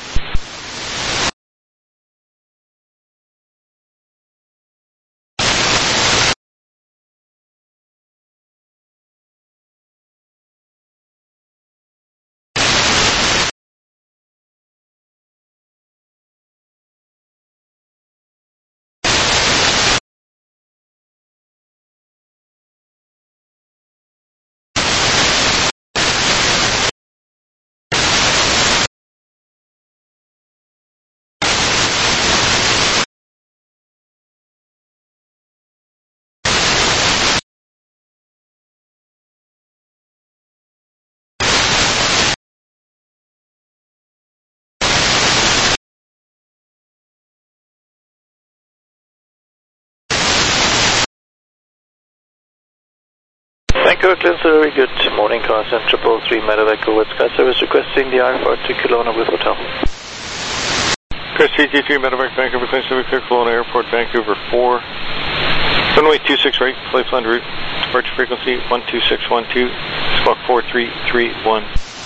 Speaker 11: Vancouver Cleansbury, good morning, Carson 333 Medevac with Sky Service requesting the IFR to Kelowna with hotel.
Speaker 10: Chris 333 Medevac, Vancouver Cleansbury, clear Kelowna Airport, Vancouver 4. Runway 26 right, flight plan route, departure frequency 12612, squawk 4331.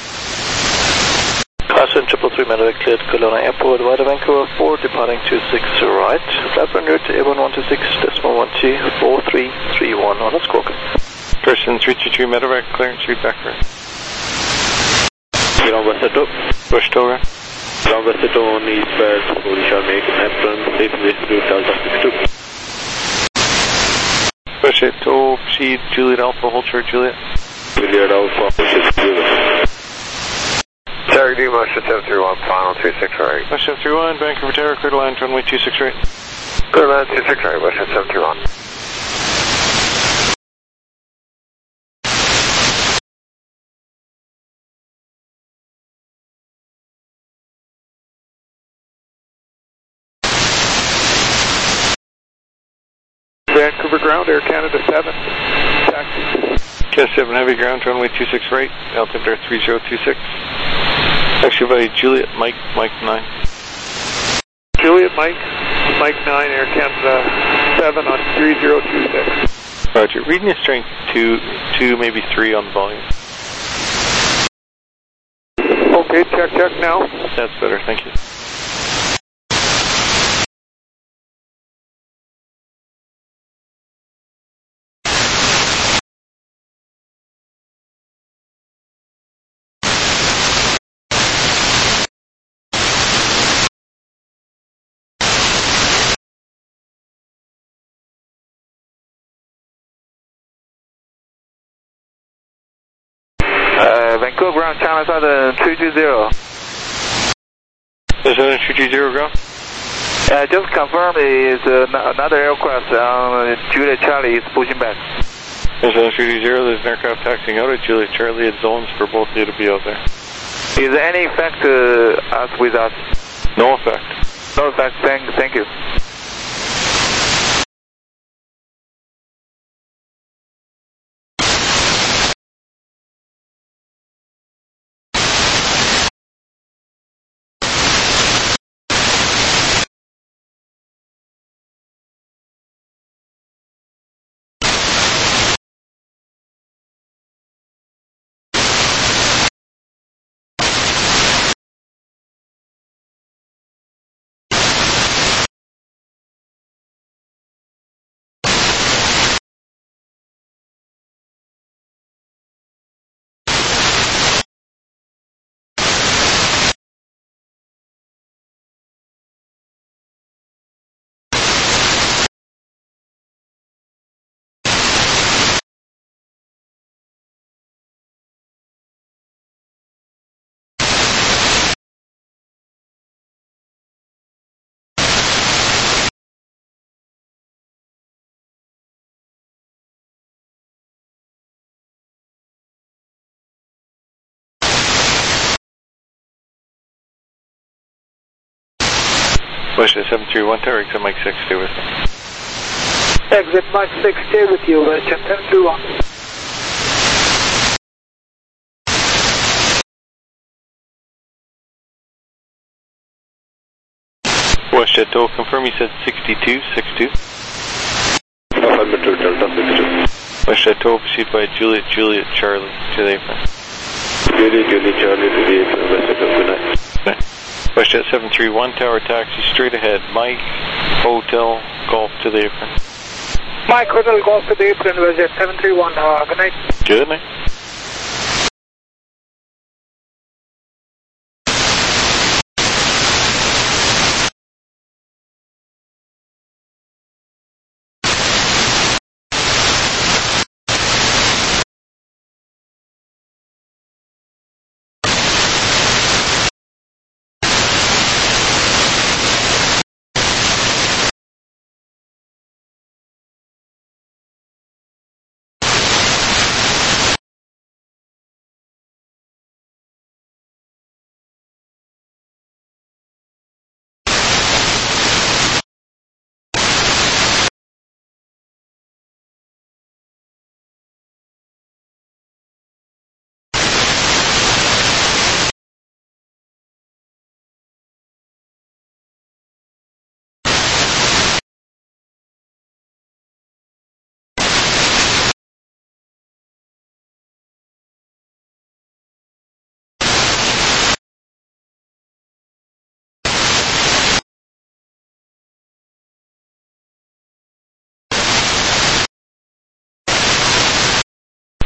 Speaker 11: Carson 333 Medevac cleared Kelowna Airport via Vancouver 4, departing 26 right, flight plan route A116.1264331 on a squawk.
Speaker 10: Person 333 Medevac, clearance read back right.
Speaker 7: Ground Vaseto.
Speaker 10: Bush Toga.
Speaker 7: Ground Vaseto on eastbound, we shall make apron, safe with route Delta 62.
Speaker 10: Bush Toga, proceed, Juliet Alpha, hold short Juliet.
Speaker 7: Juliet Alpha, hold short.
Speaker 3: Target D, motion 731, final 26 right.
Speaker 10: Motion 731, Vancouver Tower, clear to land, runway 26 right.
Speaker 3: Clear to land 26 right, motion 731.
Speaker 6: Vancouver ground, Air Canada 7, taxi.
Speaker 10: Canada 7 heavy ground, runway 26 right, altimeter 3026. Taxi by Juliet, Mike 9.
Speaker 6: Juliet, Mike 9, Air Canada 7 on 3026.
Speaker 10: Roger, reading your strength 2, maybe 3 on the volume.
Speaker 6: Okay, check now.
Speaker 10: That's better, thank you.
Speaker 1: Vancouver ground, China Southern 320.
Speaker 10: Southern 320 ground?
Speaker 1: Just confirm is another aircraft on Juliet Charlie is pushing back.
Speaker 10: Southern 320, there's an aircraft taxiing out at Juliet Charlie at zones for both of you to be out there.
Speaker 1: Is there any effect with us?
Speaker 10: No effect.
Speaker 1: No effect, thank you.
Speaker 10: Western 731 Tower, exit Mike 6, stay with me.
Speaker 6: Exit Mike 6, stay with you, Western 731.
Speaker 10: Western Tower, confirm you said 62.
Speaker 7: Affirmative Delta 62.
Speaker 10: Western Tower, proceed by Juliet Charlie to the apron.
Speaker 7: Juliet Charlie to the apron, Western good night.
Speaker 10: WestJet 731 Tower, taxi straight ahead, Mike Hotel Golf to the apron.
Speaker 6: Mike Hotel Golf to the apron, WestJet 731, good night.
Speaker 10: Good night.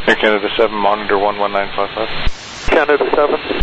Speaker 10: Air Canada 7, monitor 11955.
Speaker 11: Canada 7.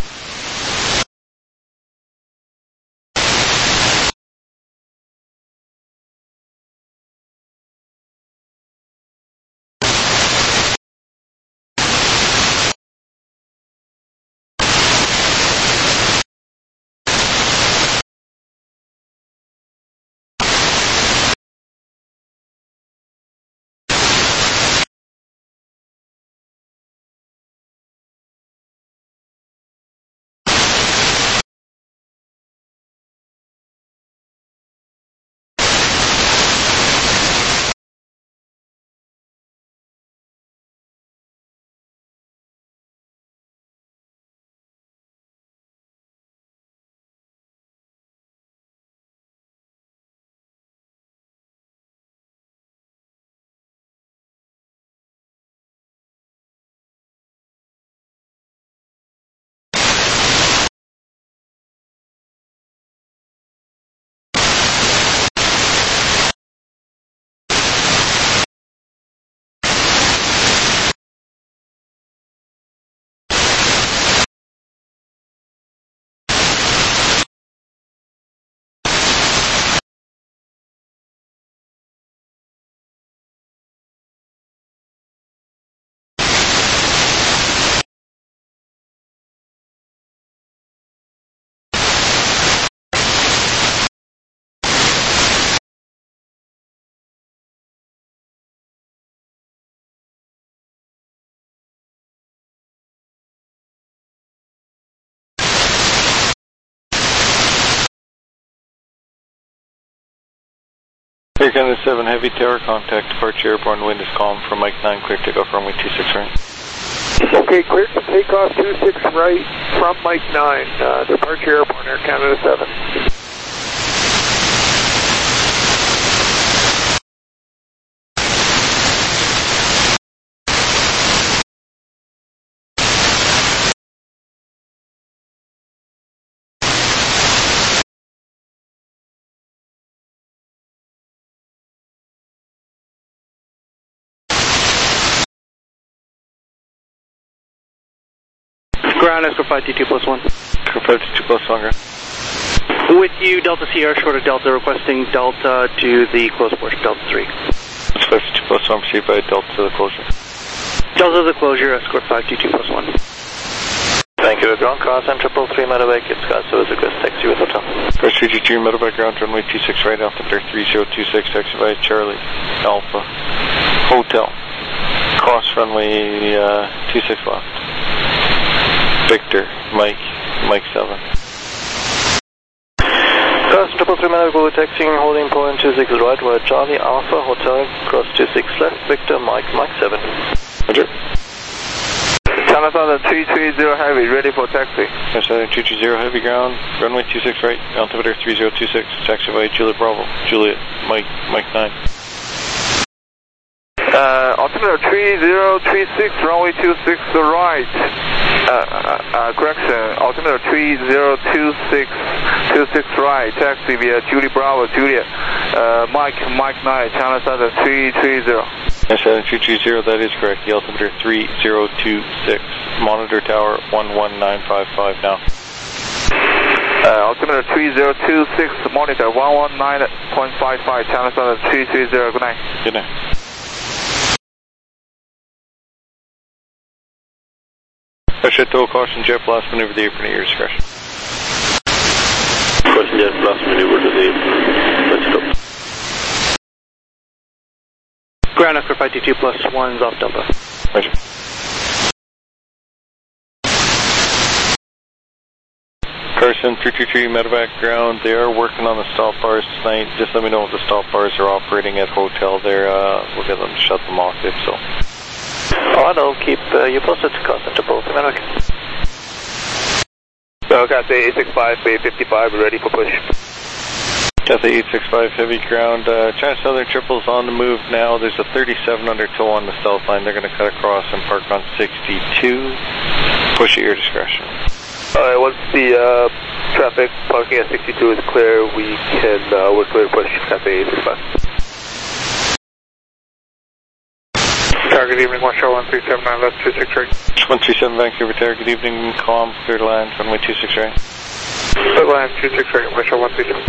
Speaker 10: Air Canada 7, heavy tower contact, departure airborne, wind is calm from Mike 9, clear takeoff runway 26 right.
Speaker 6: Okay, clear to take off 26 right from Mike 9, departure airborne, Air Canada 7.
Speaker 8: Ground Escort 522+1.
Speaker 10: Escort 522+1, ground.
Speaker 8: With you, Delta Sierra, short of Delta, requesting Delta to the close portion, Delta 3.
Speaker 10: Escort 522+1, proceed by Delta to the closure.
Speaker 8: Delta to the closure, Escort 522+1.
Speaker 11: Thank you, ground cross and 333 medevac, it's got service request, taxi with hotel.
Speaker 10: First 323 medevac, ground runway 26 right, altimeter 3026, taxi by Charlie, Alpha, Hotel, cross runway 26 left. Victor, Mike 7.
Speaker 11: Cross 333 medevac, will be taxiing, holding point 26 right, where Charlie, Alpha, Hotel, cross 26 left, Victor, Mike 7.
Speaker 10: Roger.
Speaker 1: China Southern 330 Heavy, ready for taxi.
Speaker 10: China Southern 330 Heavy, ground, runway 26 right, altimeter 3026, taxi by Juliet Bravo, Juliet, Mike 9.
Speaker 1: Altimeter 3036, runway 26 right. Correction, altimeter 3026 right, taxi via Julie Bravo, Juliet, Mike 9, China Southern 330.
Speaker 10: China Southern 330, that is correct, the altimeter 3026, monitor tower 11955 now.
Speaker 1: Altimeter 3026, monitor 119.55, China Southern 330, good night.
Speaker 10: Good night. Chateau, caution jet blast maneuver to the apron at your discretion.
Speaker 7: Caution jet blast maneuver to the apron. Let's stop.
Speaker 8: Ground Escort 522+1's off Delta.
Speaker 10: Roger. Carson 323 medevac, ground. They are working on the stop bars tonight. Just let me know if the stop bars are operating at hotel there. We'll get them to shut them off if so.
Speaker 11: Alright, I'll keep you posted, cross into both medevac.
Speaker 3: Cathay 865, Bay 55, ready for push.
Speaker 10: Cathay 865, heavy ground. China Southern triples on the move now. There's a 37 under tow on the south line. They're going to cut across and park on 62. Push at your discretion.
Speaker 3: Alright, once the traffic parking at 62 is clear, we're clear to push Cathay 865.
Speaker 6: Tower, good evening, West Shore 1379, left 26 right.
Speaker 10: 137 Vancouver Tower, good evening, calm, clear to land, runway 26 right.
Speaker 6: Clear to land, 26 right, West Shore 137.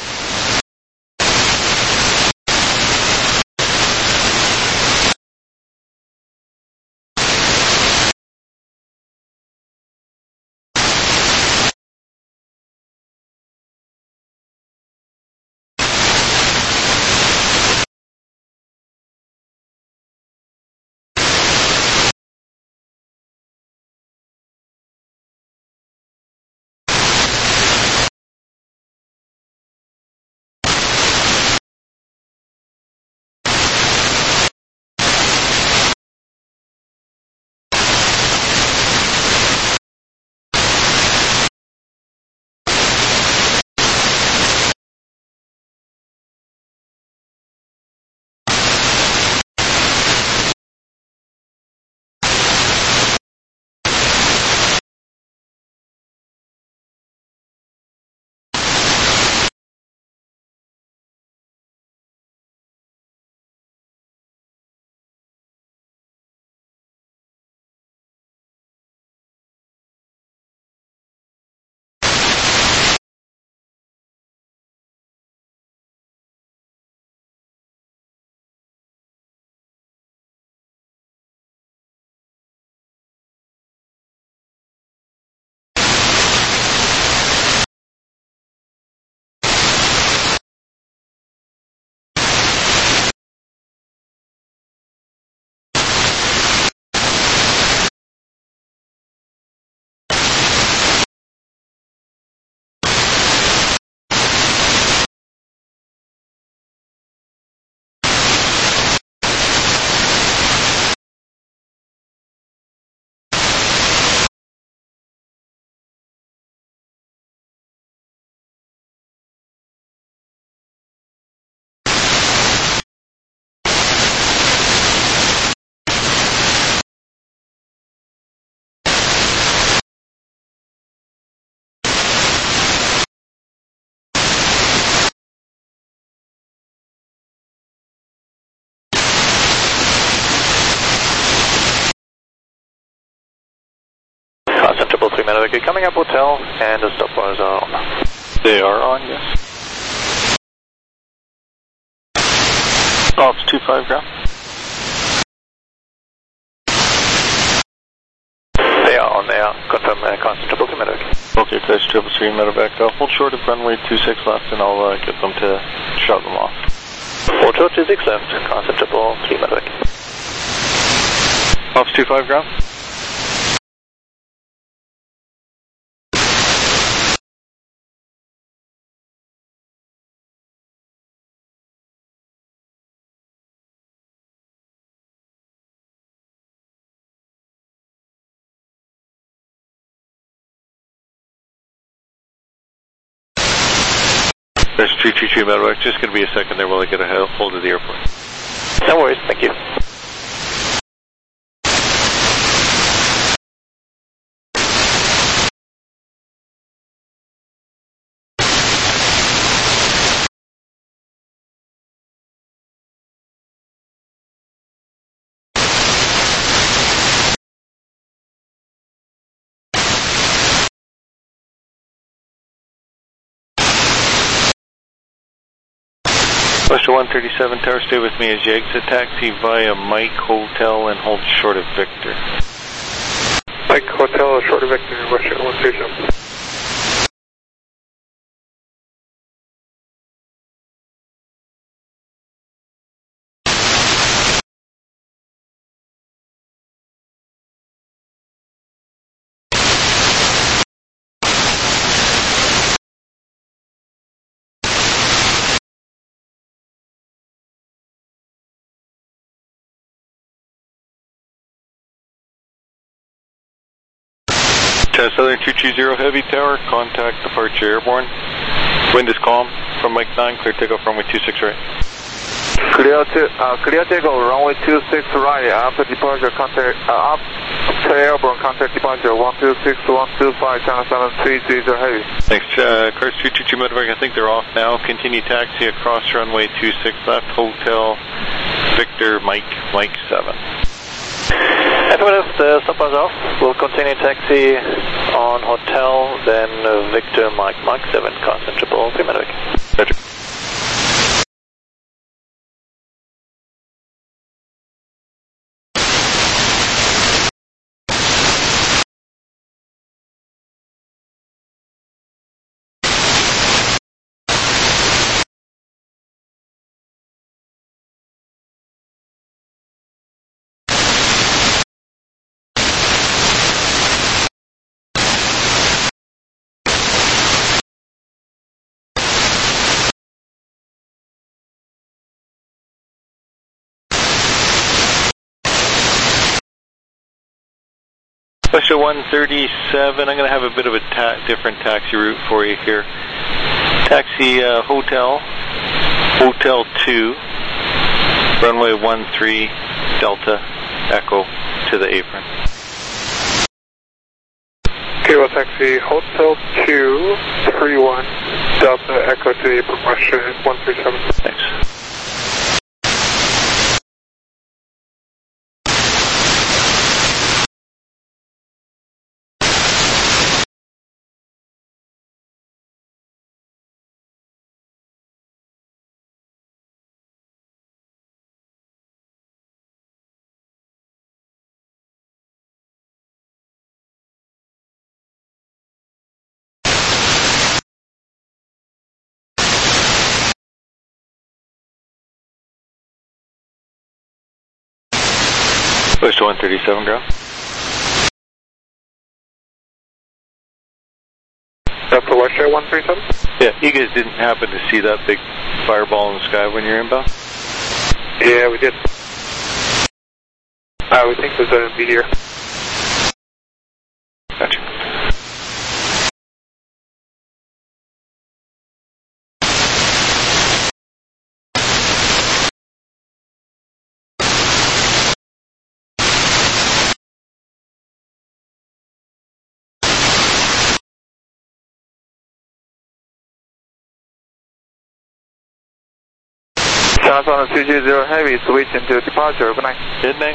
Speaker 11: Constant 333 Meadowview, coming up hotel, and the stop bars are on.
Speaker 10: They are on, yes. Ops 25 ground.
Speaker 11: They are on, they are. Confirm constant 333 Meadowview.
Speaker 10: Okay, Crash 333 Meadowback. Hold short of runway 26 left, and I'll get them to shut them off.
Speaker 11: Hold short 26 left, constant 333 Meadowview.
Speaker 10: Ops 25 ground. There's 333 Meadowback. Just going to be a second there while I get a hold of the airport.
Speaker 11: No worries, thank you.
Speaker 10: Western 137 Tower, stay with me as you exit taxi via Mike Hotel and hold short of Victor.
Speaker 6: Mike Hotel, short of Victor, Western 137.
Speaker 10: Southern 220 Heavy Tower, contact departure airborne. Wind is calm from Mike 9, clear takeoff runway 26 right.
Speaker 1: Clear takeoff runway 26 right. After departure, contact after airborne, contact departure 126 125 channel 7330 Heavy.
Speaker 10: Thanks. Cars 322 Meadowbank, I think they're off now. Continue taxi across runway 26 left, Hotel Victor Mike 7.
Speaker 11: Affirmative, stop us off. We'll continue taxi on hotel, then Victor Mike 7, constant triple 3 Medevac.
Speaker 2: Roger. Special 137, I'm going to have a bit of a different taxi route for you here. Taxi Hotel 2, runway 13, Delta Echo to the apron.
Speaker 6: Okay, we'll taxi Hotel 231, Delta Echo to the apron, question 137.
Speaker 2: Thanks. Push to 137, ground.
Speaker 6: Delta Westshore 137?
Speaker 2: Yeah, you guys didn't happen to see that big fireball in the sky when you're inbound?
Speaker 6: Yeah, we did. We think there's a meteor.
Speaker 2: Gotcha.
Speaker 1: South on 220 Heavy, switch into departure. Good night.
Speaker 2: Good night.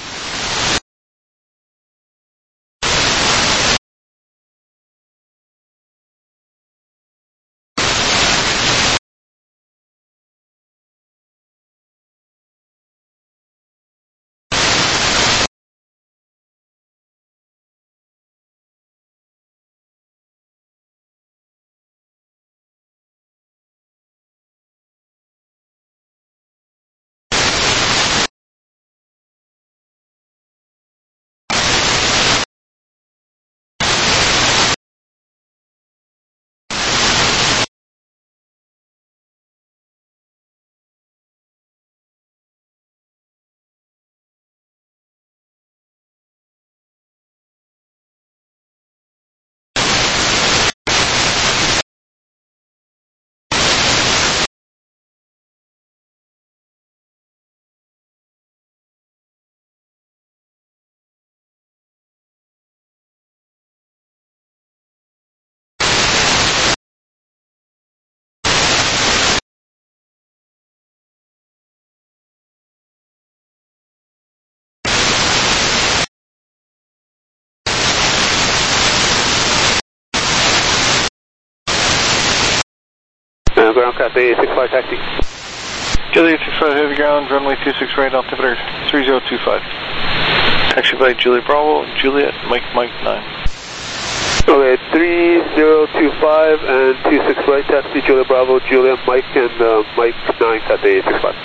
Speaker 3: Ground Cathay 65 taxi.
Speaker 2: Cathay 65 heavy ground, runway 26 right, altimeter 3025. Taxi by Juliet Bravo, Juliet, Mike 9.
Speaker 3: Okay, 3025 and 26 right, taxi Juliet Bravo, Juliet Mike and Mike 9, Cathay 65.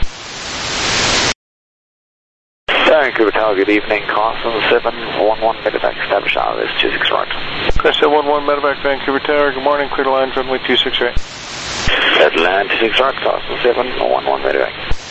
Speaker 5: Vancouver Tower, good evening. Constant 711 Medevac, establish Alice 26 right.
Speaker 2: Crest 711 Medevac, Vancouver Tower, good morning, clear to land, runway 26 right.
Speaker 5: Land 26 right, Constant 711 Medevac.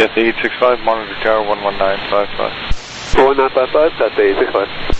Speaker 10: Cathay 865, monitor tower 11955.
Speaker 3: 11955, Cathay 865.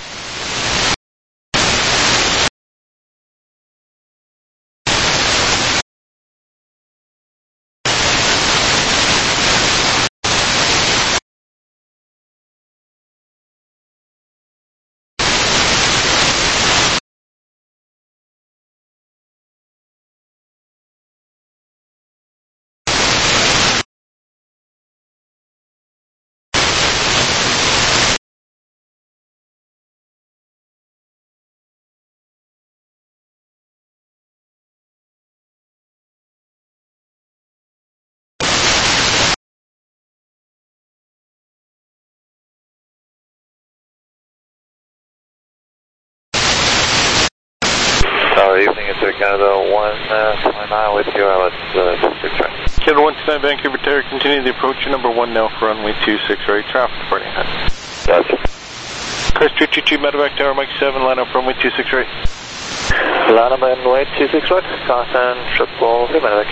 Speaker 3: Evening, it's Canada 129 with you, let's 26 right.
Speaker 10: Canada 129 Vancouver Tower, continue the approach number 1 now for runway 26 right, traffic departing ahead.
Speaker 3: Gotcha.
Speaker 10: Crest 222 Medevac Tower, Mike 7, line up runway 26 right.
Speaker 11: Line up runway 26 right, constant 333 Medevac.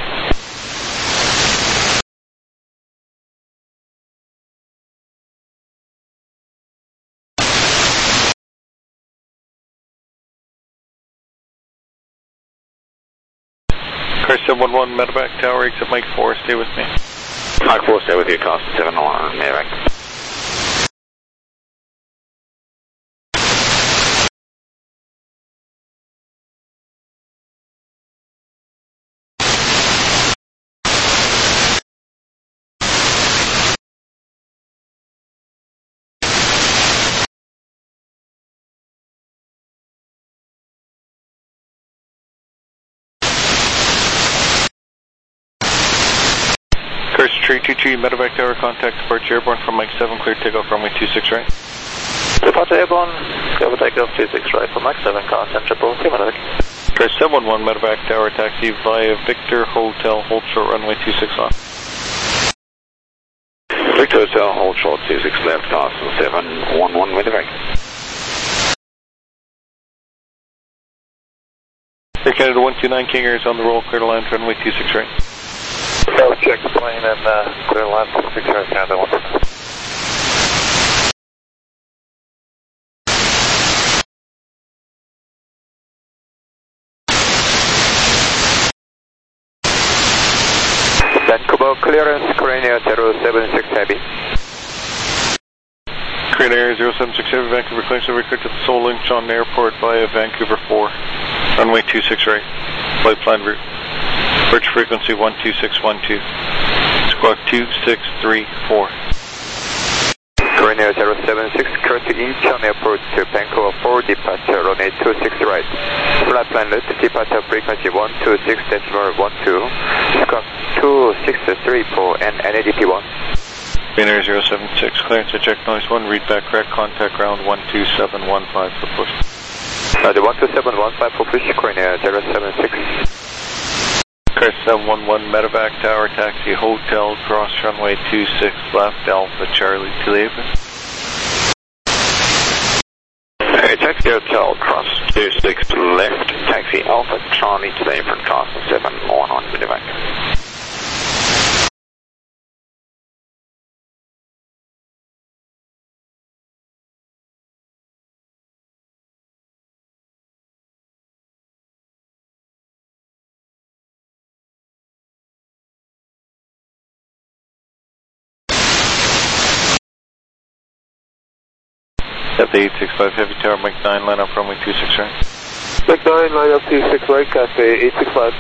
Speaker 10: Crest 711 Medevac Tower, exit Mike 4, stay with me.
Speaker 3: Mike 4, stay with you, constant 711 Medevac.
Speaker 10: Curse 322 Medevac Tower, contact departure airborne from Mike 7, clear takeoff runway 26 right.
Speaker 11: Departure airborne, clear takeoff 26 right for Mike 7, constant 333 Medevac.
Speaker 10: Curse 711 Medevac Tower, taxi via Victor Hotel, hold short runway 26 on.
Speaker 3: Victor Hotel, hold short 26 left, constant 711 Medevac.
Speaker 10: Air Canada 129 King Air is on the roll, clear to land runway 26 right.
Speaker 3: I'll check the plane and clear line 26 right, Canada 129. Vancouver clearance, Korean 076 Heavy.
Speaker 10: Korean Air 076 Heavy, Vancouver clearance over to the Seoul Incheon Airport via Vancouver 4, runway 26 right, flight plan route. Bridge frequency 12612. Squawk 2634.
Speaker 3: Korean Air 076, currently Incheon Airport to Vancouver 4, departure runway 26 right. Flight plan route, departure frequency 126.12. Squawk 2634 and NADP 1.
Speaker 10: Korean Air 076, clearance at check noise 1, read back correct, contact ground 12715 for push.
Speaker 3: The 12715 for push, Korean Air 076.
Speaker 10: Crest 711 Medevac Tower, taxi hotel, cross runway 26 left, Alpha Charlie to Haven.
Speaker 3: Taxi hotel, cross 26 left, taxi Alpha Charlie to Haven, constant 711 Medevac.
Speaker 10: Cathay 865 Heavy Tower, Mike 9, line up runway 26 right.
Speaker 3: Mike 9, line up 26 right, Cathay 865.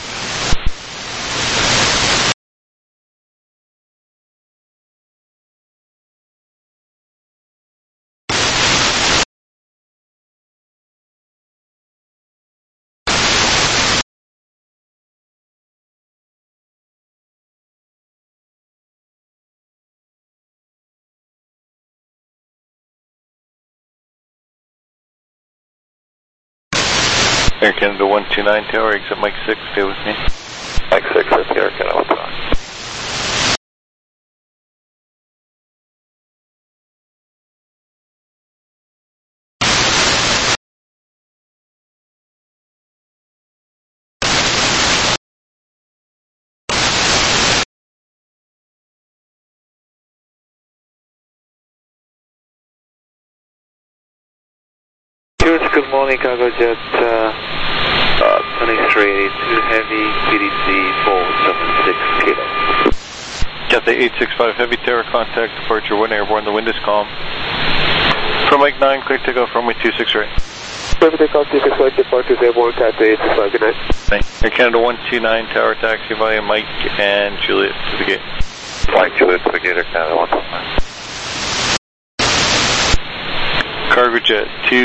Speaker 10: Air Canada 129 Tower, exit Mike 6, stay with me.
Speaker 3: Mike 6, that's Air Canada 129.
Speaker 12: Good morning, Cargo Jet 2382 Heavy, PDC 476 Kilo.
Speaker 10: Cathay 865 Heavy, Terra contact, departure 1 airborne, the wind is calm. From Mike 9, clear takeoff, runway 26 right.
Speaker 13: Clear takeoff, 26 right, departure airborne, Cathay 865, good night.
Speaker 10: Thanks. Air Canada 129, tower taxi via Mike and Juliet to the gate.
Speaker 3: Mike Juliet to the gate, Air Canada 129.
Speaker 10: Cargo Jet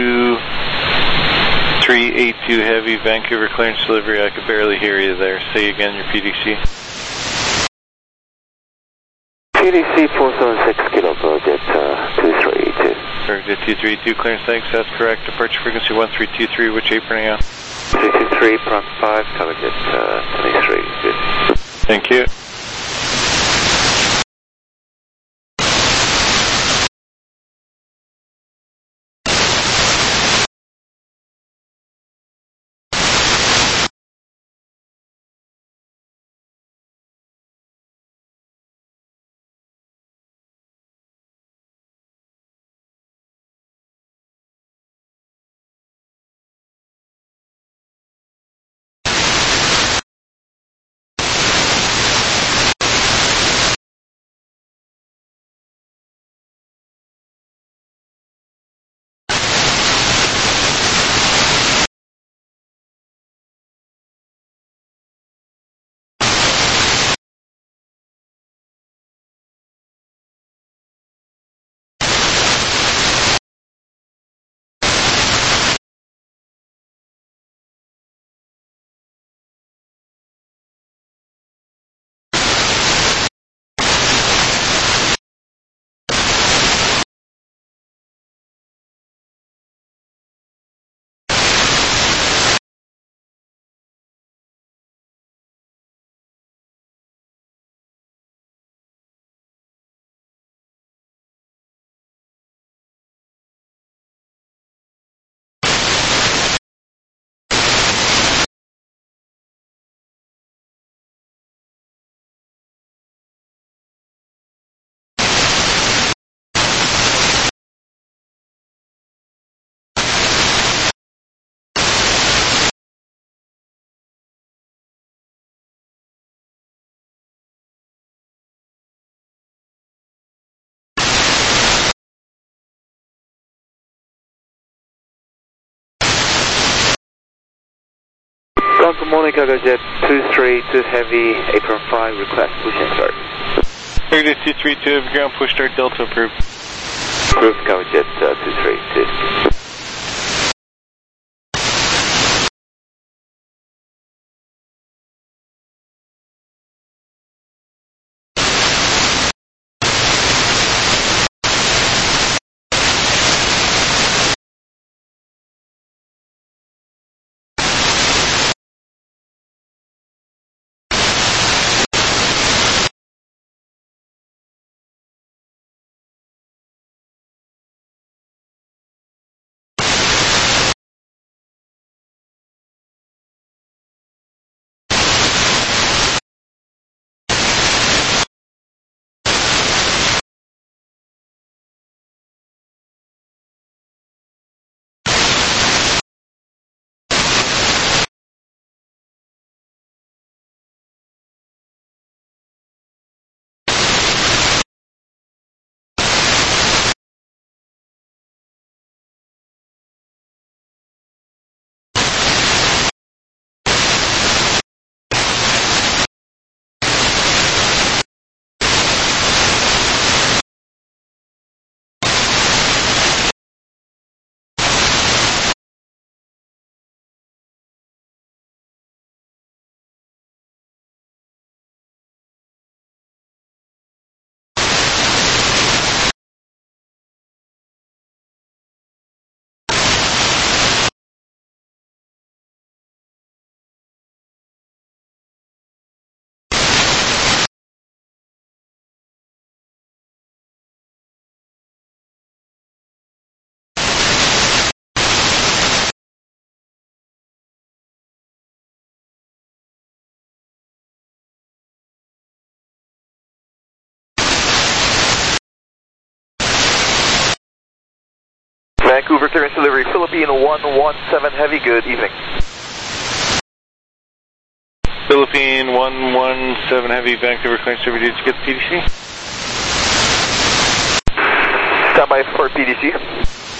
Speaker 10: 2382 Heavy, Vancouver clearance delivery. I could barely hear you there. Say again your PDC.
Speaker 12: PDC 476 Kilo, Cargo Jet 2382.
Speaker 10: Cargo Jet 2382 clearance, thanks. That's correct. Departure frequency 1323. Which apron are you on?
Speaker 12: 323, prompt 5, Cargo Jet 2382.
Speaker 10: Thank you.
Speaker 12: Good morning, Cargo Jet 232 Heavy, apron 5, request push and start.
Speaker 10: Cargo Jet 232, ground push start, Delta approved.
Speaker 12: Approved, Cargo Jet 232.
Speaker 14: Vancouver clearance delivery, Philippine 117 Heavy, good evening.
Speaker 10: Philippine 117 Heavy, Vancouver clearance delivery, did you get the PDC?
Speaker 14: Stand by for PDC.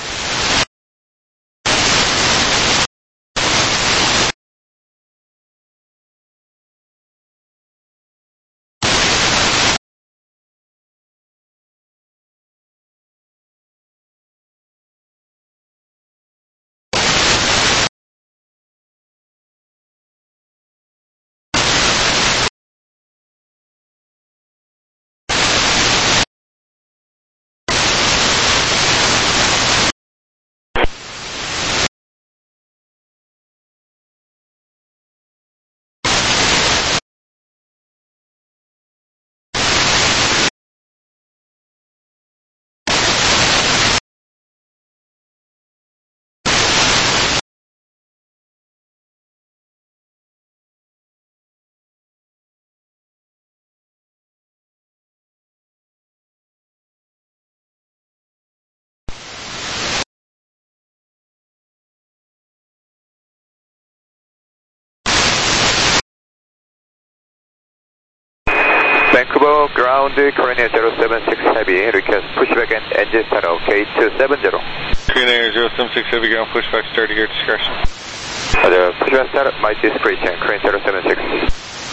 Speaker 3: Vancouver ground, Korean Air 076 Heavy, request pushback and engine start of K270.
Speaker 10: Korean Air 076 Heavy, ground pushback start at your discretion.
Speaker 3: The pushback start, my discretion, Korean 076.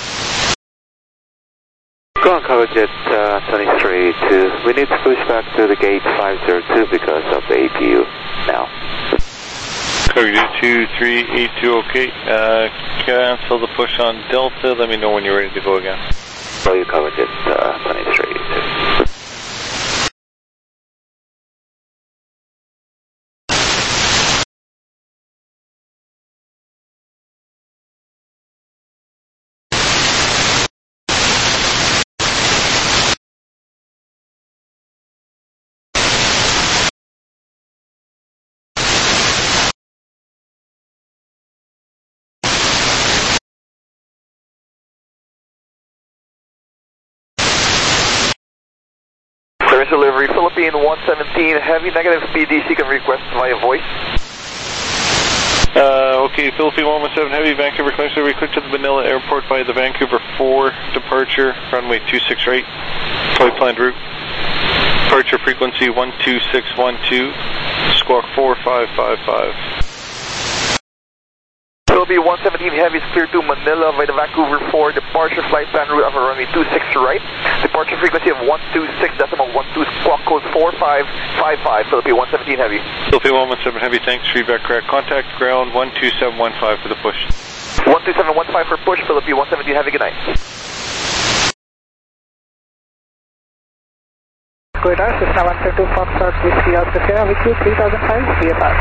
Speaker 12: Go on, cover jet 23 we need to push back to the gate 502 because of the APU now.
Speaker 10: Cover jet 2382, okay. Cancel the push on Delta, let me know when you're ready to go again.
Speaker 12: So you covered it 23.
Speaker 14: Clearance delivery, Philippine 117 Heavy, negative PDC, can request via voice.
Speaker 10: Okay, Philippine 117 Heavy, Vancouver clearance delivery, quick to the Manila Airport by the Vancouver 4 departure, runway 26 right, flight planned route. Departure frequency 12612, squawk 4555.
Speaker 14: Philippine 117 Heavy is clear to Manila by the Vancouver 4 departure flight plan route of runway 26 right. Departure frequency of 126.12, squawk code 4555. Philippine 117 Heavy.
Speaker 10: Philippine 117 Heavy, thanks. Feedback correct. Contact ground 12715 for the push.
Speaker 14: 12715 for push. Philippine 117 Heavy. Good night.
Speaker 15: Radar, Cessna 132 Foxtrot Whiskey Oscar Sierra with you 3005 CFR.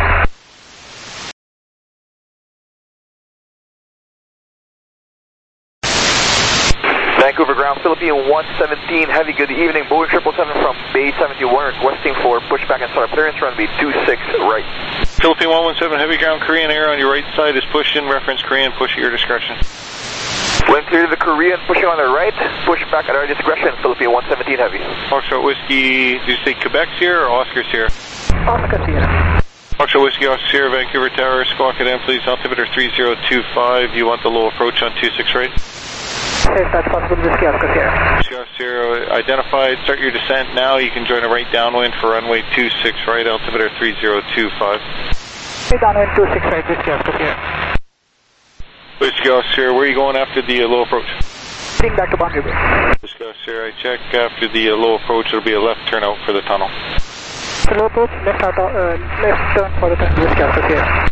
Speaker 14: Vancouver ground, Philippine 117 Heavy, good evening. Boeing 777 from Bay 71 requesting for pushback and start clearance, runway 26 right.
Speaker 10: Philippine 117 Heavy, ground Korean Air on your right side is push in, reference Korean, push at your discretion.
Speaker 14: When clear to the Korean, pushing on the right, push back at our discretion, Philippine 117 Heavy.
Speaker 10: Foxtrot Whiskey, did you say Quebec Sierra or Oscar Sierra?
Speaker 15: Oscar Sierra.
Speaker 10: Foxtrot Whiskey, Oscar Sierra, Vancouver Tower, squawk it in please, altimeter 3025, you want the low approach on 26 right?
Speaker 15: Yes, that's possible, Whiskey Oscar Sierra.
Speaker 10: Whiskey Oscar Sierra identified, start your descent now, you can join a right downwind for runway 26 right, altimeter 3025.
Speaker 15: Hey, downwind 26 right, Whiskey Oscar Sierra.
Speaker 10: Whiskey Oscar Sierra, where are you going after the low approach?
Speaker 15: Heading back to Boundary Bay.
Speaker 10: Whiskey Oscar Sierra, I check after the low approach, it'll be a left turnout for the tunnel.
Speaker 15: Low approach, left turn for the tunnel, Whiskey Oscar Sierra.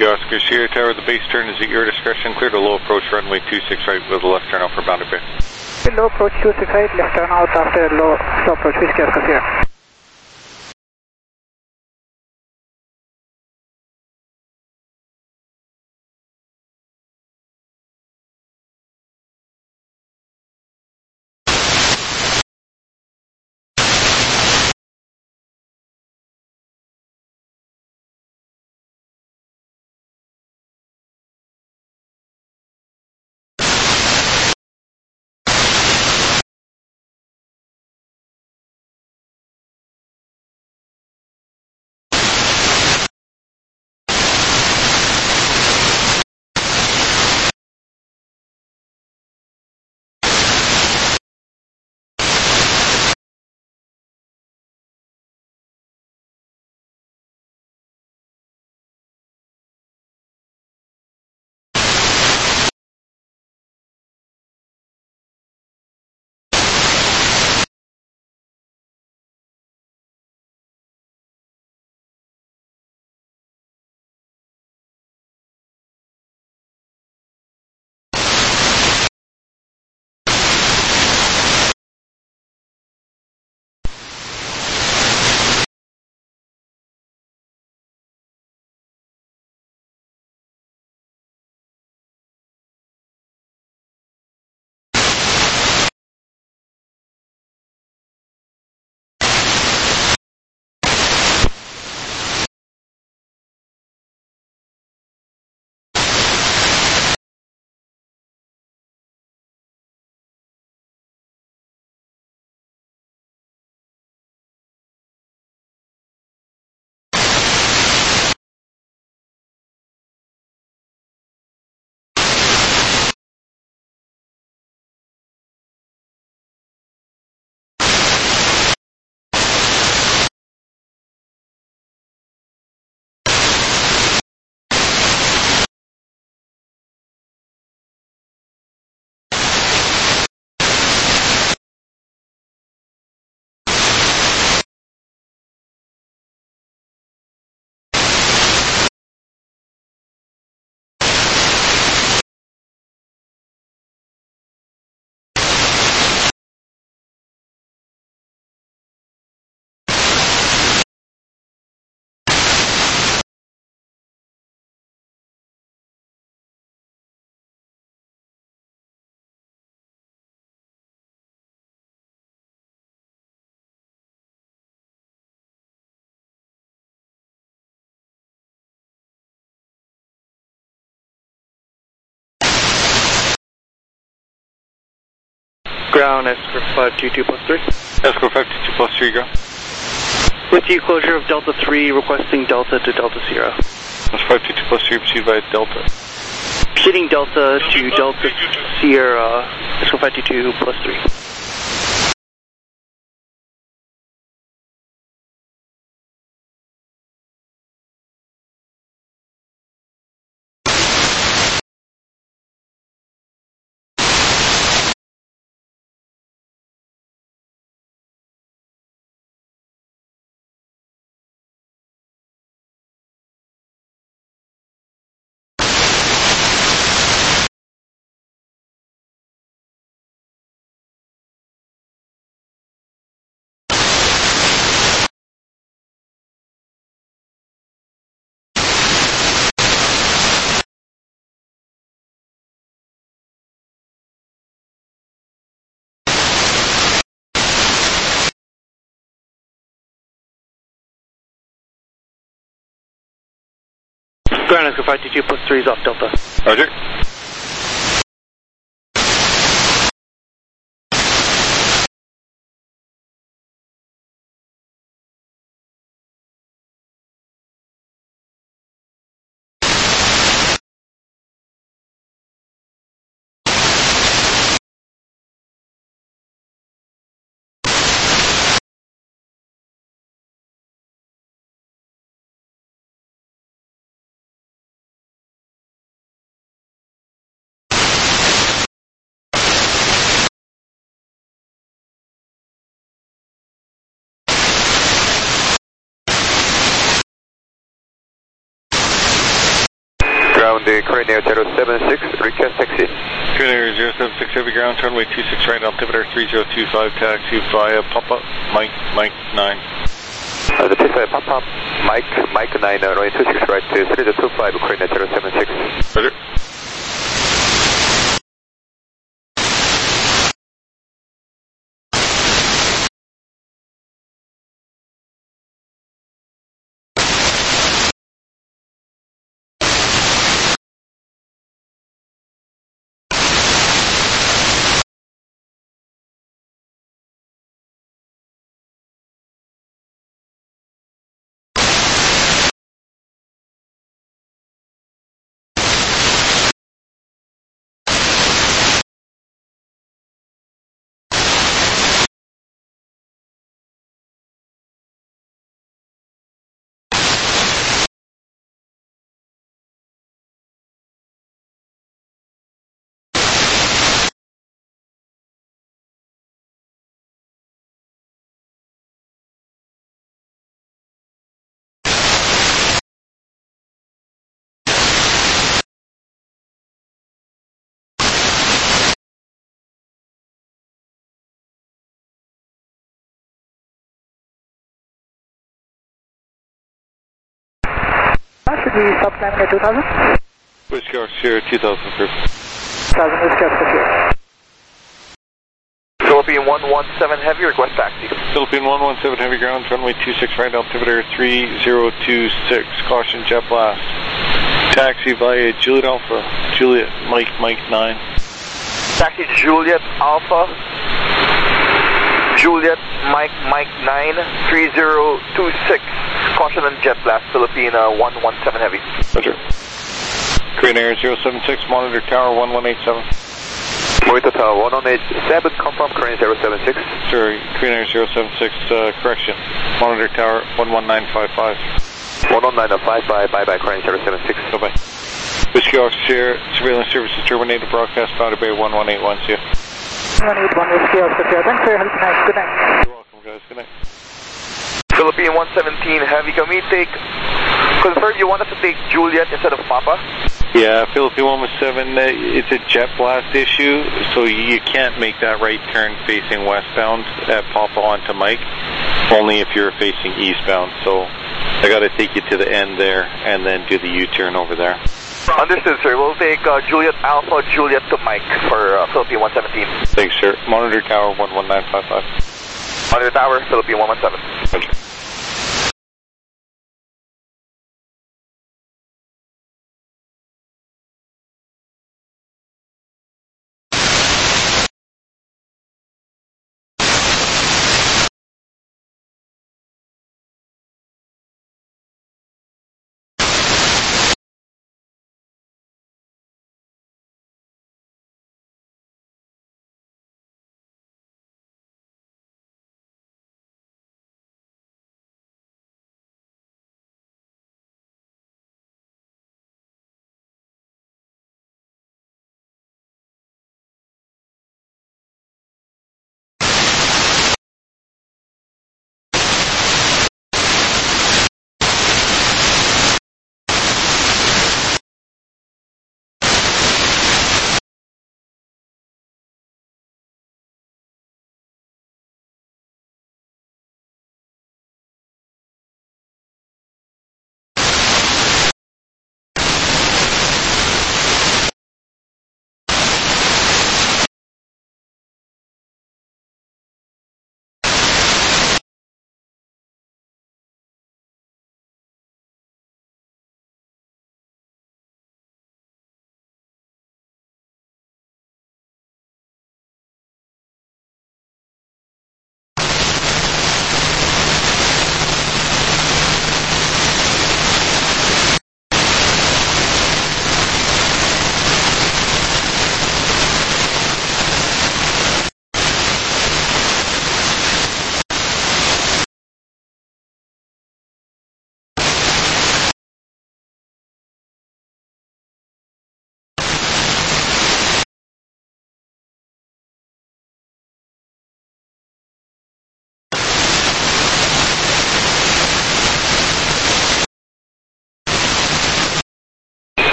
Speaker 10: Yankee Oscar, Sierra Tower, the base turn is at your discretion. Clear to low approach runway 26 right with a left turn out for Boundary Bay.
Speaker 15: Low approach 26 right, left turn out after low approach, Whiskey Oscar Sierra.
Speaker 8: Ground, Escort 522 plus 3.
Speaker 10: Escort 522 plus 3, go.
Speaker 8: With the closure of Delta 3, requesting Delta to Delta Sierra.
Speaker 10: That's 522 plus 3, proceed by Delta.
Speaker 8: Proceeding Delta to Delta Sierra, Escort 522 plus 3. Ground, Escort 522 plus 3 is off Delta.
Speaker 10: Roger.
Speaker 3: on the Korean Air 076, request taxi.
Speaker 10: Korean Air 076 Heavy Ground, runway 26 right, altimeter 3025, taxi via Papa, Mike 9.
Speaker 3: The please via Papa, Mike 9, runway 26 right to 3025, Korean Air 076.
Speaker 10: Roger.
Speaker 15: Should we stop climbing at 2000?
Speaker 10: Whiskey Sierra 2000 group.
Speaker 15: 1000 Whiskey Sierra.
Speaker 14: Philippine 117 Heavy, request taxi.
Speaker 10: Philippine 117 Heavy Ground, runway 26 right, altimeter 3026, caution jet blast. Taxi via Juliet Alpha, Juliet Mike 9.
Speaker 14: Taxi Juliet Alpha, Juliet Mike 9, 3026, caution and jet blast, Philippine 117 Heavy.
Speaker 10: Roger. Korean Air 076, monitor tower 1187.
Speaker 3: Monitor tower 1187, confirm Korean 076.
Speaker 10: Sorry, Korean Air 076, correction. Monitor tower 11955.
Speaker 3: 11955, bye-bye Korean 076.
Speaker 10: Bye-bye. Whiskey Sierra, surveillance services terminated, broadcast Powder Bay 1181, see ya.
Speaker 15: 181 Whiskey Sierra, thanks for your help tonight, good night.
Speaker 10: You're welcome guys, good night.
Speaker 14: Philippine 117 Heavy, can we confirm you want us to take Juliet instead of Papa?
Speaker 10: Yeah, Philippine 117, it's a jet blast issue, so you can't make that right turn facing westbound at Papa onto Mike, only if you're facing eastbound, so I got to take you to the end there and then do the U-turn over there.
Speaker 14: Understood, sir. We'll take Juliet Alpha, Juliet to Mike for Philippine 117.
Speaker 10: Thanks, sir. Monitor tower 11955.
Speaker 14: Monitor tower, Philippine 117.
Speaker 10: Roger.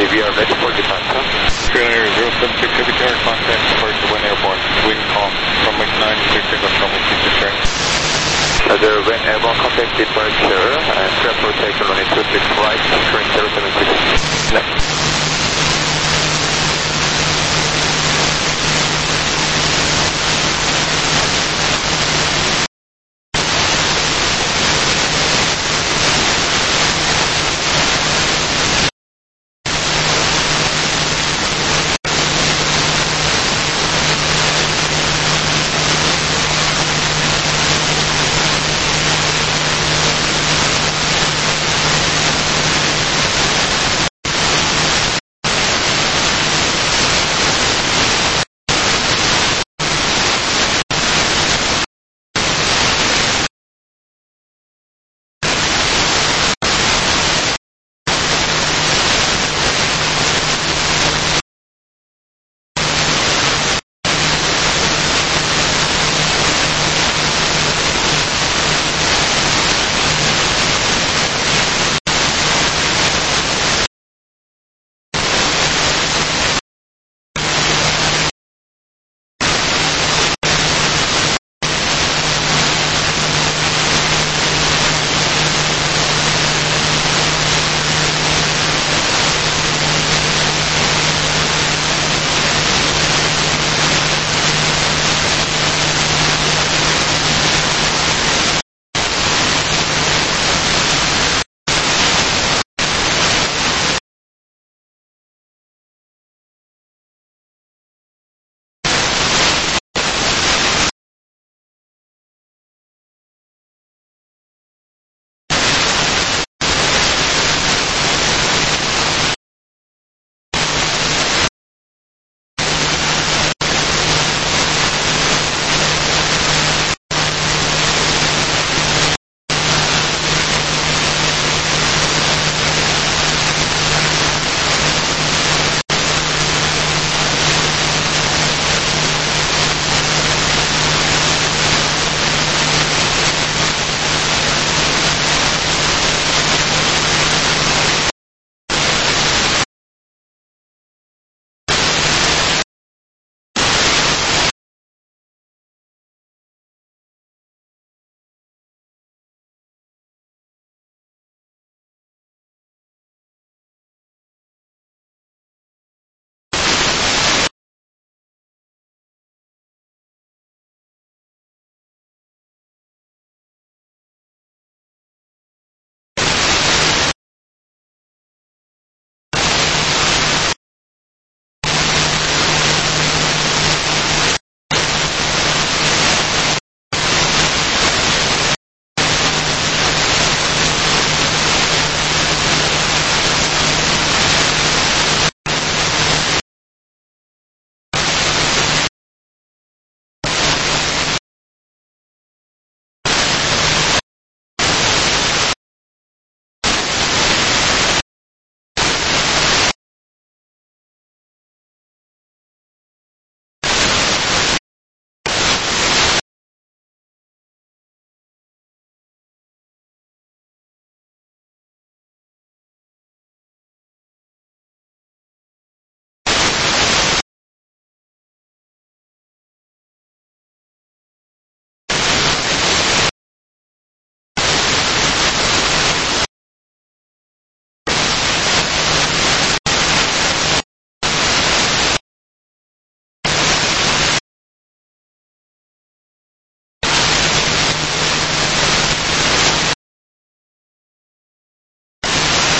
Speaker 3: we are ready for departure.
Speaker 10: Trainer 076 Heavy Tower, contact departure 1 airborne. Wind calm from Mike 9, clear takeoff runway 26 right.
Speaker 3: Roger, when airborne contact departure, and prep rotation runway 26 right, current 076.